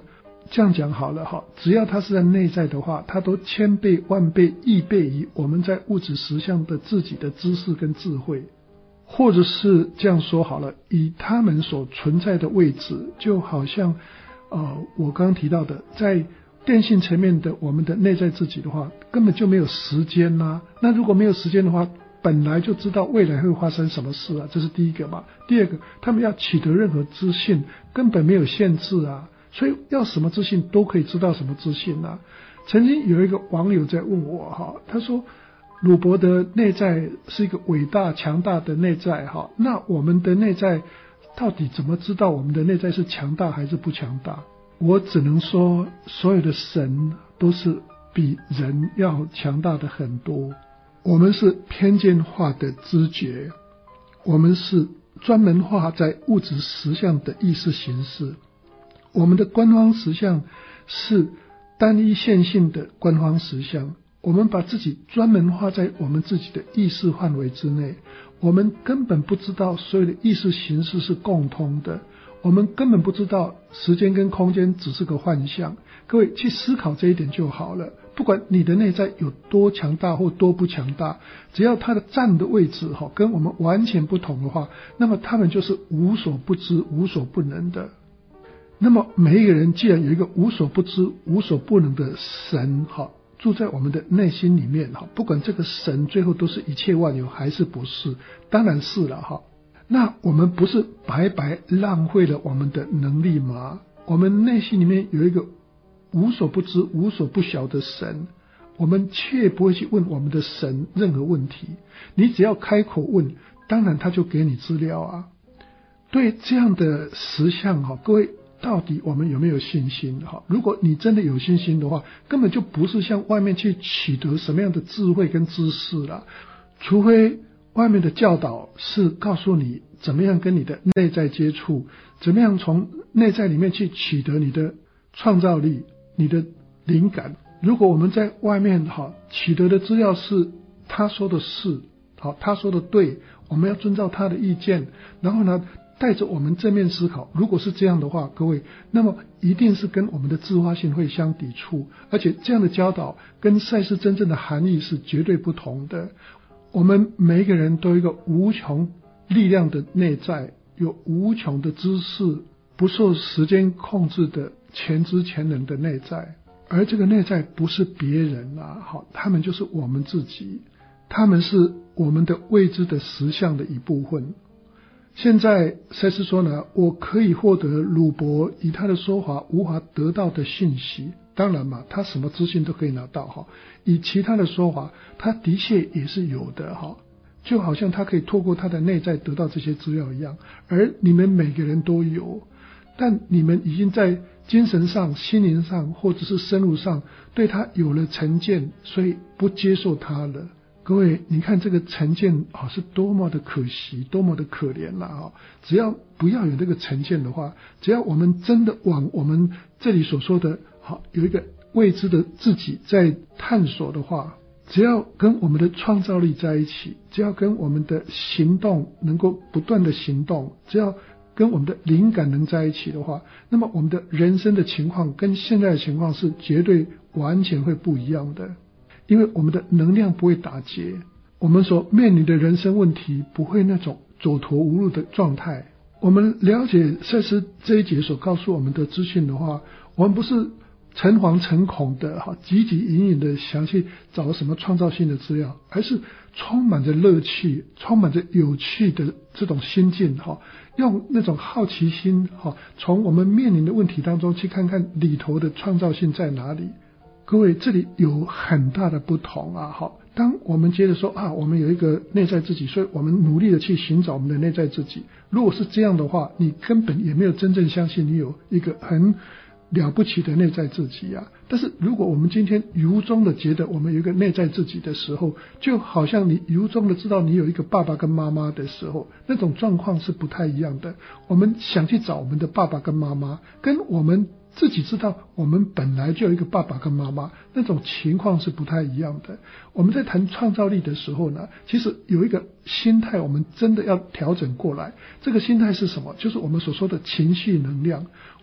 这样讲好了哈，只要它是在内在的话，它都千倍万倍亿倍于我们在物质实相的自己的知识跟智慧。或者是这样说好了，以他们所存在的位置，就好像我刚刚提到的，在电信层面的我们的内在自己的话，根本就没有时间啊。那如果没有时间的话，本来就知道未来会发生什么事啊，这是第一个嘛。第二个，他们要取得任何资讯根本没有限制啊，所以要什么资讯都可以知道什么资讯啊。曾经有一个网友在问我哈，他说鲁伯的内在是一个伟大强大的内在哈，那我们的内在到底怎么知道我们的内在是强大还是不强大？我只能说，所有的神都是比人要强大的很多。我们是偏见化的知觉，我们是专门化在物质实相的意识形式，我们的官方实相是单一线性的官方实相，我们把自己专门化在我们自己的意识范围之内，我们根本不知道所有的意识形式是共通的，我们根本不知道时间跟空间只是个幻象。各位去思考这一点就好了，不管你的内在有多强大或多不强大，只要它的站的位置跟我们完全不同的话，那么他们就是无所不知无所不能的。那么每一个人既然有一个无所不知无所不能的神住在我们的内心里面，不管这个神最后都是一切万有还是不是，当然是了。那我们不是白白浪费了我们的能力吗？我们内心里面有一个无所不知无所不晓的神，我们却不会去问我们的神任何问题，你只要开口问，当然他就给你资料啊。对这样的实相各位到底我们有没有信心？如果你真的有信心的话，根本就不是向外面去取得什么样的智慧跟知识啦，除非外面的教导是告诉你怎么样跟你的内在接触，怎么样从内在里面去取得你的创造力你的灵感。如果我们在外面取得的资料是他说的是他说的对，我们要遵照他的意见，然后呢带着我们正面思考，如果是这样的话，各位，那么一定是跟我们的自发性会相抵触，而且这样的教导跟赛事真正的含义是绝对不同的。我们每一个人都有一个无穷力量的内在，有无穷的知识，不受时间控制的全知全能的内在，而这个内在不是别人他们就是我们自己，他们是我们的未知的实相的一部分。现在赛斯说呢，我可以获得鲁伯以他的说法无法得到的信息，当然嘛，他什么资讯都可以拿到以其他的说法，他的确也是有的就好像他可以透过他的内在得到这些资料一样，而你们每个人都有，但你们已经在精神上心灵上或者是生物上对他有了成见，所以不接受他了。各位，你看这个成见是多么的可惜，多么的可怜啦只要不要有这个成见的话，只要我们真的往我们这里所说的有一个未知的自己在探索的话，只要跟我们的创造力在一起，只要跟我们的行动能够不断的行动，只要跟我们的灵感能在一起的话，那么我们的人生的情况跟现在的情况是绝对完全会不一样的。因为我们的能量不会打结，我们所面临的人生问题不会那种走投无路的状态。我们了解赛斯这一节所告诉我们的资讯的话，我们不是诚惶诚恐的汲汲营营的想去找什么创造性的资料，而是充满着乐趣，充满着有趣的这种心境用那种好奇心从我们面临的问题当中去看看里头的创造性在哪里。各位，这里有很大的不同当我们接着说我们有一个内在自己，所以我们努力的去寻找我们的内在自己，如果是这样的话，你根本也没有真正相信你有一个很了不起的内在自己但是如果我们今天由衷的觉得我们有一个内在自己的时候，就好像你由衷的知道你有一个爸爸跟妈妈的时候，那种状况是不太一样的。我们想去找我们的爸爸跟妈妈，跟我们自己知道我们本来就有一个爸爸跟妈妈，那种情况是不太一样的。我们在谈创造力的时候呢，其实有一个心态我们真的要调整过来。这个心态是什么？就是我们所说的情绪能量。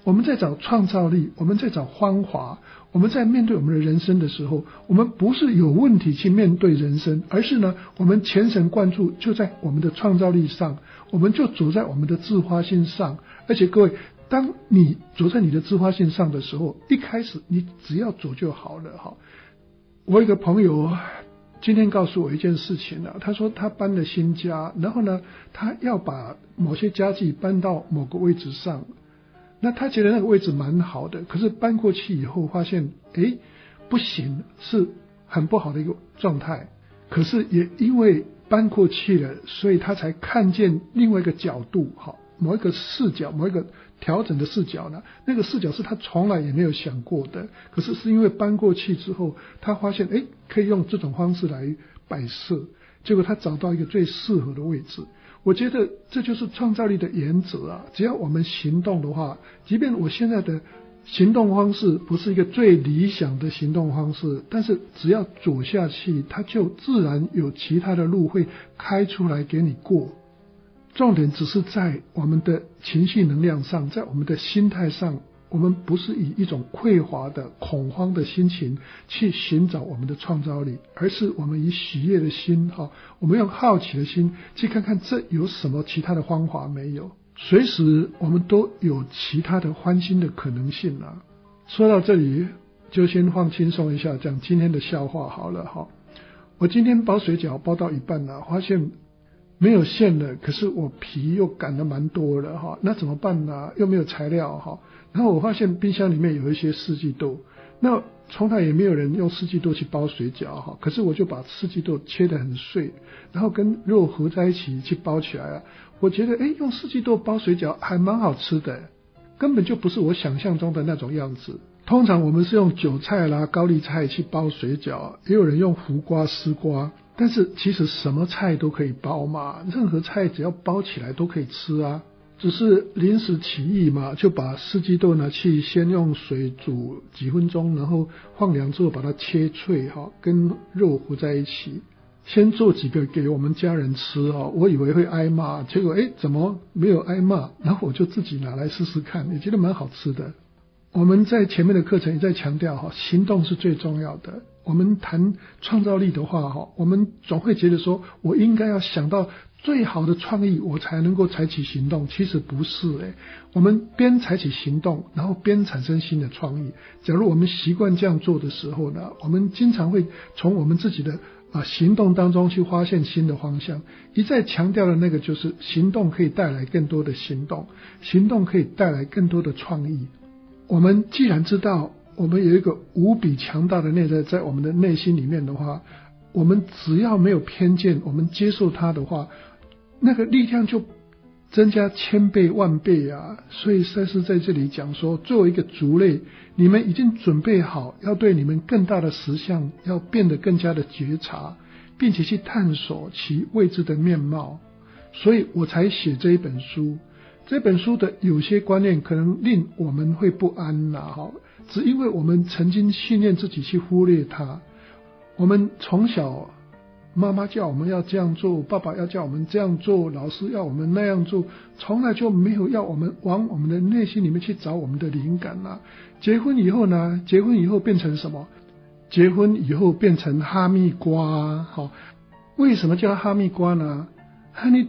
我们在找创造力，我们在找方法，我们在面对我们的人生的时候，我们不是有问题去面对人生，而是呢，我们全神贯注就在我们的创造力上，我们就走在我们的自发性上。而且各位，当你走在你的自发性上的时候，一开始你只要走就好了哈。我有一个朋友今天告诉我一件事情啊，他说他搬了新家，然后呢，他要把某些家具搬到某个位置上。那他觉得那个位置蛮好的，可是搬过去以后发现，不行，是很不好的一个状态。可是也因为搬过去了，所以他才看见另外一个角度，某一个视角，某一个调整的视角呢。那个视角是他从来也没有想过的，可是是因为搬过去之后，他发现，可以用这种方式来摆设，结果他找到一个最适合的位置。我觉得这就是创造力的原则啊！只要我们行动的话，即便我现在的行动方式不是一个最理想的行动方式，但是只要走下去，它就自然有其他的路会开出来给你过。重点只是在我们的情绪能量上，在我们的心态上，我们不是以一种匮乏的恐慌的心情去寻找我们的创造力，而是我们以喜悦的心，我们用好奇的心去看看这有什么其他的方法没有。随时我们都有其他的翻新的可能性啊。说到这里就先放轻松一下，讲今天的笑话好了哈。我今天包水饺包到一半了，发现没有馅了，可是我皮又擀得蛮多了哈，那怎么办呢？又没有材料哈。然后我发现冰箱里面有一些四季豆，那从来也没有人用四季豆去包水饺哈，可是我就把四季豆切得很碎，然后跟肉合在一起去包起来啊。我觉得用四季豆包水饺还蛮好吃的，根本就不是我想象中的那种样子。通常我们是用韭菜啦、高丽菜去包水饺，也有人用胡瓜、丝瓜，但是其实什么菜都可以包嘛，任何菜只要包起来都可以吃啊。只是临时起意嘛，就把四季豆拿去先用水煮几分钟，然后放凉之后把它切脆跟肉糊在一起，先做几个给我们家人吃我以为会挨骂，结果怎么没有挨骂，然后我就自己拿来试试看，也觉得蛮好吃的。我们在前面的课程也在强调行动是最重要的。我们谈创造力的话我们总会觉得说我应该要想到最好的创意我才能够采取行动，其实不是我们边采取行动，然后边产生新的创意。假如我们习惯这样做的时候呢，我们经常会从我们自己的行动当中去发现新的方向。一再强调的那个就是行动可以带来更多的行动，行动可以带来更多的创意。我们既然知道我们有一个无比强大的内在在我们的内心里面的话，我们只要没有偏见，我们接受它的话，那个力量就增加千倍万倍啊！所以赛斯在这里讲说，作为一个族类，你们已经准备好要对你们更大的实相要变得更加的觉察，并且去探索其未知的面貌。所以我才写这一本书。这本书的有些观念可能令我们会不安只因为我们曾经训练自己去忽略它。我们从小妈妈叫我们要这样做，爸爸要叫我们这样做，老师要我们那样做，从来就没有要我们往我们的内心里面去找我们的灵感结婚以后呢，结婚以后变成什么？结婚以后变成哈密瓜为什么叫哈密瓜呢？ Honey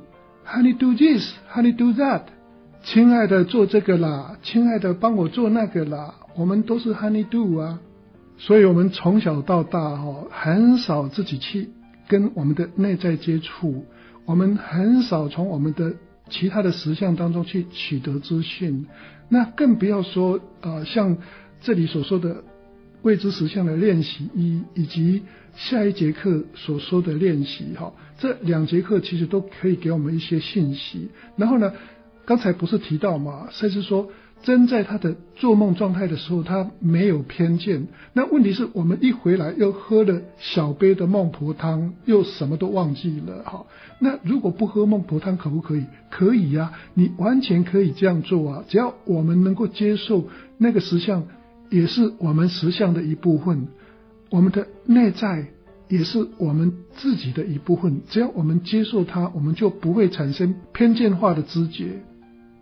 do this, honey do that， 亲爱的做这个啦，亲爱的帮我做那个啦，我们都是 honey do 啊。所以我们从小到大很少自己去跟我们的内在接触，我们很少从我们的其他的实相当中去取得资讯，那更不要说像这里所说的未知实相的练习一，以及下一节课所说的练习这两节课其实都可以给我们一些信息。然后呢，刚才不是提到嘛，赛斯说真在他的做梦状态的时候他没有偏见，那问题是我们一回来又喝了小杯的孟婆汤，又什么都忘记了那如果不喝孟婆汤可不可以？可以啊，你完全可以这样做啊，只要我们能够接受那个实相也是我们实相的一部分，我们的内在也是我们自己的一部分，只要我们接受它，我们就不会产生偏见化的知觉。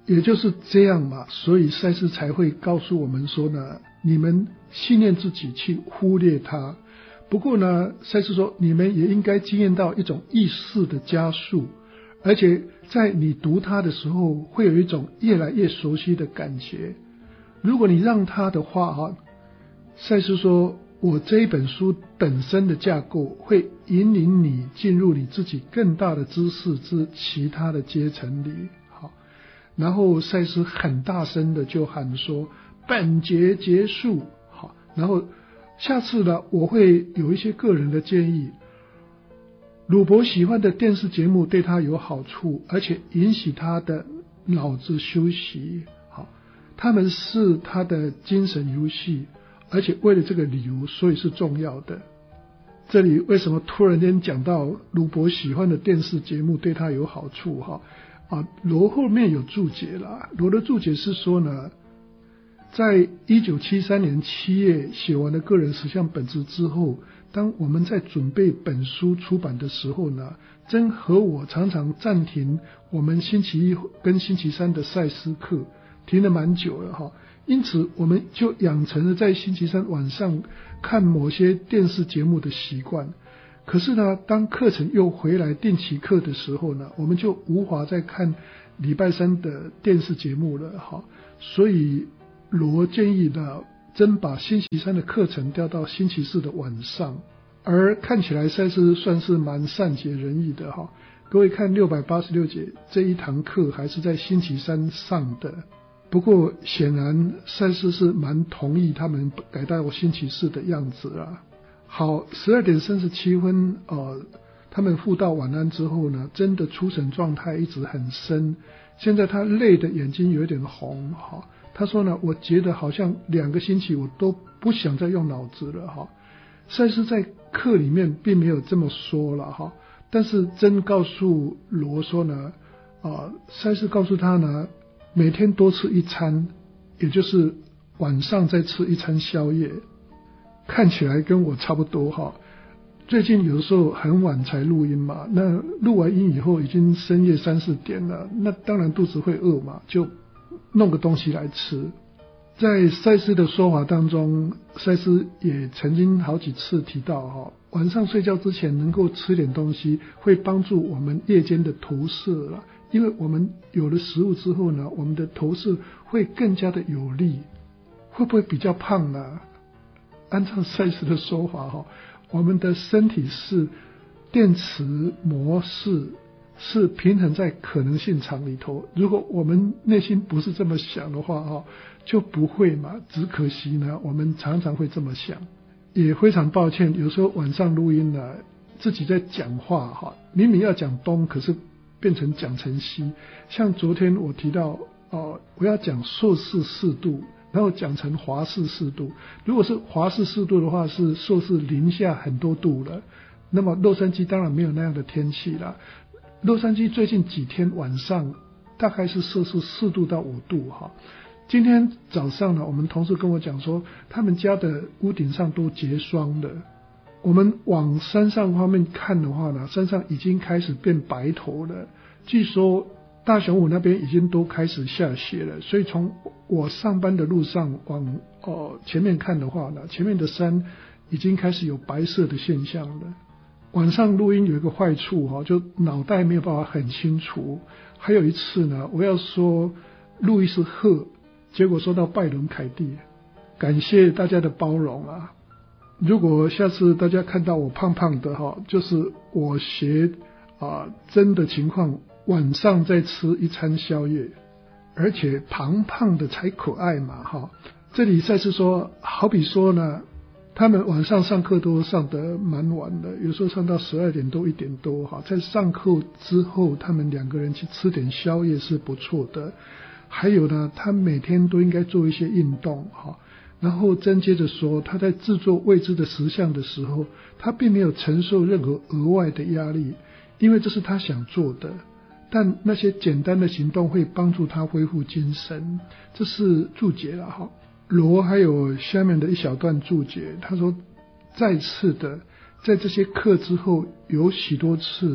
也就是这样嘛，所以赛斯才会告诉我们说呢，你们信念自己去忽略它。不过呢，赛斯说你们也应该经验到一种意识的加速，而且在你读它的时候会有一种越来越熟悉的感觉。如果你让它的话赛斯说我这一本书本身的架构会引领你进入你自己更大的知识之其他的阶层里。然后赛斯很大声的就喊说本节结束。然后下次呢，我会有一些个人的建议。鲁伯喜欢的电视节目对他有好处，而且引起他的脑子休息。他们是他的精神游戏，而且为了这个理由，所以是重要的。这里为什么突然间讲到鲁伯喜欢的电视节目对他有好处？罗后面有注解了。罗的注解是说呢，在1973年7月写完了个人实相本质之后，当我们在准备本书出版的时候呢，真和我常常暂停我们星期一跟星期三的赛斯课，停了蛮久了因此我们就养成了在星期三晚上看某些电视节目的习惯。可是呢，当课程又回来定期课的时候呢，我们就无法再看礼拜三的电视节目了所以罗建议呢，真把星期三的课程调到星期四的晚上。而看起来赛斯算是蛮善解人意的各位看686节这一堂课还是在星期三上的，不过显然赛斯是蛮同意他们改到星期四的样子啦。好，12点37分他们互道晚安之后呢，真的出神状态一直很深，现在他累的眼睛有点红他说呢，我觉得好像2个星期我都不想再用脑子了赛斯在课里面并没有这么说了但是真告诉罗说呢赛斯告诉他呢，每天多吃一餐，也就是晚上再吃一餐宵夜。看起来跟我差不多最近有的时候很晚才录音嘛，那录完音以后已经深夜3、4点了，那当然肚子会饿嘛，就弄个东西来吃。在赛斯的说法当中，赛斯也曾经好几次提到晚上睡觉之前能够吃点东西，会帮助我们夜间的投射了。因为我们有了食物之后呢，我们的投射会更加的有力。会不会比较胖呢？按照赛斯的说法我们的身体是电磁模式，是平衡在可能性场里头。如果我们内心不是这么想的话就不会嘛。只可惜呢，我们常常会这么想。也非常抱歉，有时候晚上录音呢，自己在讲话明明要讲东，可是变成讲成西。像昨天我提到我要讲硕士4度，然后讲成华氏4度。如果是华氏4度的话，是硕士零下很多度了。那么洛杉矶当然没有那样的天气了。洛杉矶最近几天晚上大概是摄氏4度到5度今天早上呢，我们同事跟我讲说，他们家的屋顶上都结霜了。我们往山上方面看的话呢，山上已经开始变白头了。据说大雄武那边已经都开始下雪了，所以从我上班的路上往前面看的话呢，前面的山已经开始有白色的现象了。晚上录音有一个坏处就脑袋没有办法很清楚。还有一次呢，我要说路易斯赫，结果说到拜伦凯蒂。感谢大家的包容啊。如果下次大家看到我胖胖的就是我学真的情况，晚上再吃一餐宵夜，而且胖胖的才可爱嘛这里赛斯说，好比说呢，他们晚上上课都上得蛮晚的，有时候上到12点多1点多在上课之后，他们2个人去吃点宵夜是不错的。还有呢，他每天都应该做一些运动然后真接着说，他在制作未知的实相的时候，他并没有承受任何额外的压力，因为这是他想做的。但那些简单的行动会帮助他恢复精神。这是注解了罗还有下面的一小段注解，他说，再次的在这些课之后有许多次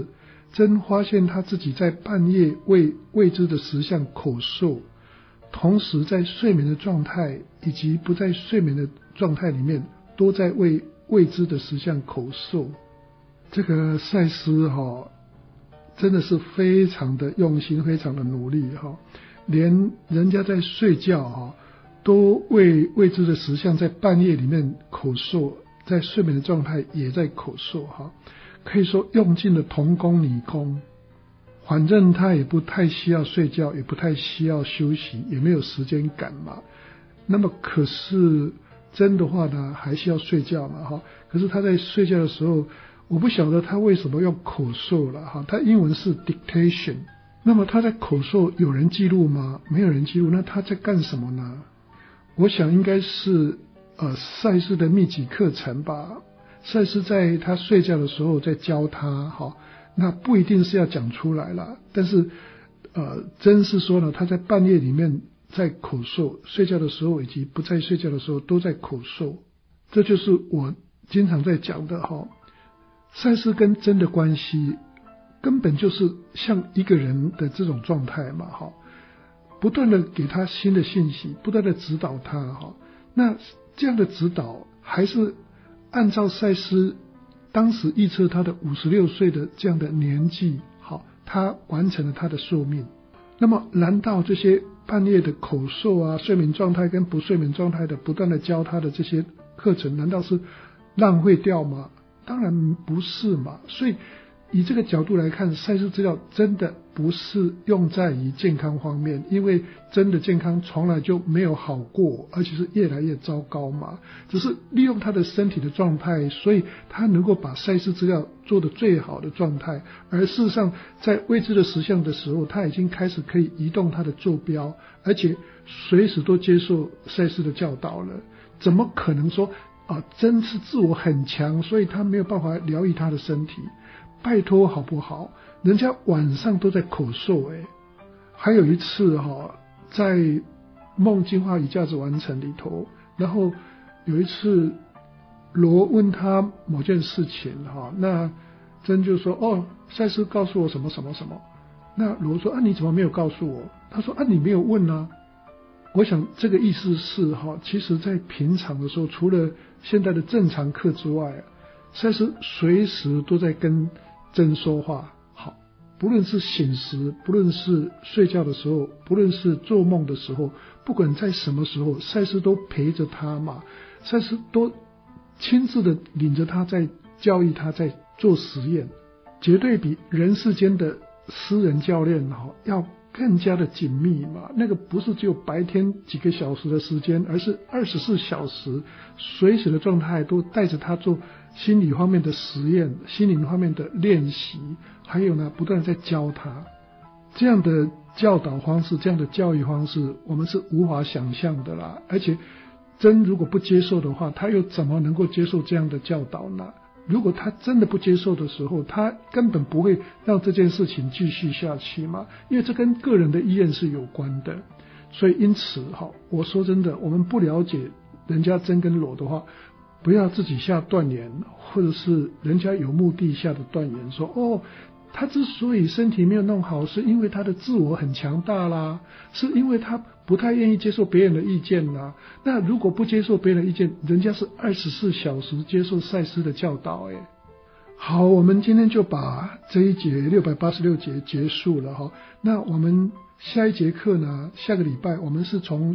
真发现他自己在半夜为未知的实相口述，同时在睡眠的状态以及不在睡眠的状态里面都在为未知的实相口述。这个赛斯真的是非常的用心，非常的努力连人家在睡觉都为未知的实相在半夜里面口述，在睡眠的状态也在口述可以说用尽了同工女工，反正他也不太需要睡觉，也不太需要休息，也没有时间感嘛。那么可是真的话呢，还是要睡觉嘛可是他在睡觉的时候，我不晓得他为什么用口述了他英文是 dictation。 那么他在口述有人记录吗？没有人记录，那他在干什么呢？我想应该是赛斯的密集课程吧。赛斯在他睡觉的时候在教他那不一定是要讲出来了，但是真是说呢，他在半夜里面在口述，睡觉的时候以及不在睡觉的时候都在口述。这就是我经常在讲的赛斯跟真的关系根本就是像一个人的这种状态嘛不断的给他新的信息，不断的指导他那这样的指导还是按照赛斯当时预测他的56岁的这样的年纪他完成了他的寿命。那么难道这些半夜的口述睡眠状态跟不睡眠状态的不断的教他的这些课程难道是浪费掉吗？当然不是嘛。所以以这个角度来看，赛斯资料真的不是用在于健康方面，因为真的健康从来就没有好过，而且是越来越糟糕嘛。只是利用他的身体的状态，所以他能够把赛斯资料做得最好的状态，而事实上在未知的实相的时候，他已经开始可以移动他的坐标，而且随时都接受赛斯的教导了。怎么可能说真是自我很强，所以他没有办法疗愈他的身体？拜托好不好？人家晚上都在口述还有一次在梦进化与价值完成里头，然后有一次罗问他某件事情那真就说赛斯告诉我什么什么什么。那罗说你怎么没有告诉我？他说你没有问啊。我想这个意思是其实在平常的时候，除了现在的正常课之外，赛斯随时都在跟真说话不论是醒时，不论是睡觉的时候，不论是做梦的时候，不管在什么时候，赛斯都陪着他嘛。赛斯都亲自的领着他，在教育他，在做实验，绝对比人世间的私人教练要更加的紧密嘛。那个不是只有白天几个小时的时间，而是24小时随时的状态都带着他做心理方面的实验，心灵方面的练习，还有呢不断在教他。这样的教导方式，这样的教育方式，我们是无法想象的啦。而且真如果不接受的话，他又怎么能够接受这样的教导呢？如果他真的不接受的时候，他根本不会让这件事情继续下去嘛，因为这跟个人的意愿是有关的。所以因此我说真的，我们不了解人家真跟裸的话，不要自己下断言，或者是人家有目的下的断言，说他之所以身体没有弄好，是因为他的自我很强大啦，是因为他不太愿意接受别人的意见啦。那如果不接受别人的意见，人家是24小时接受赛斯的教导好，我们今天就把这一节686节结束了那我们下一节课呢，下个礼拜我们是从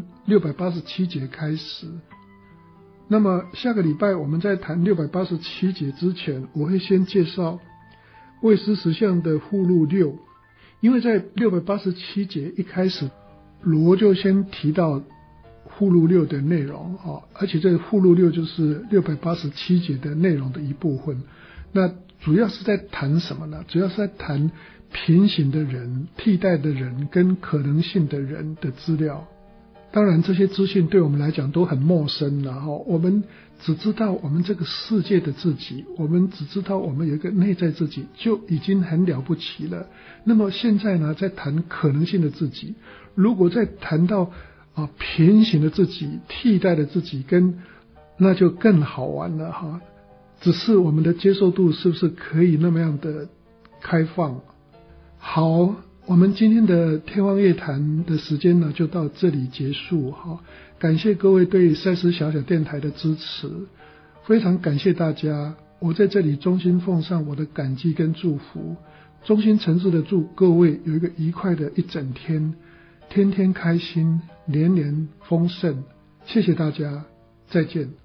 687节开始。那么下个礼拜我们在谈687节之前，我会先介绍未知实相的附录6，因为在687节一开始，罗就先提到附录6的内容而且这个附录6就是687节的内容的一部分。那主要是在谈什么呢？主要是在谈平行的人、替代的人跟可能性的人的资料。当然这些资讯对我们来讲都很陌生了我们只知道我们这个世界的自己，我们只知道我们有一个内在自己，就已经很了不起了。那么现在呢，在谈可能性的自己，如果再谈到平行的自己、替代的自己，那就更好玩了只是我们的接受度是不是可以那么样的开放。好，我们今天的天方夜谭的时间呢，就到这里结束哈。感谢各位对赛斯小小电台的支持，非常感谢大家。我在这里衷心奉上我的感激跟祝福，衷心诚挚的祝各位有一个愉快的一整天，天天开心，年年丰盛。谢谢大家，再见。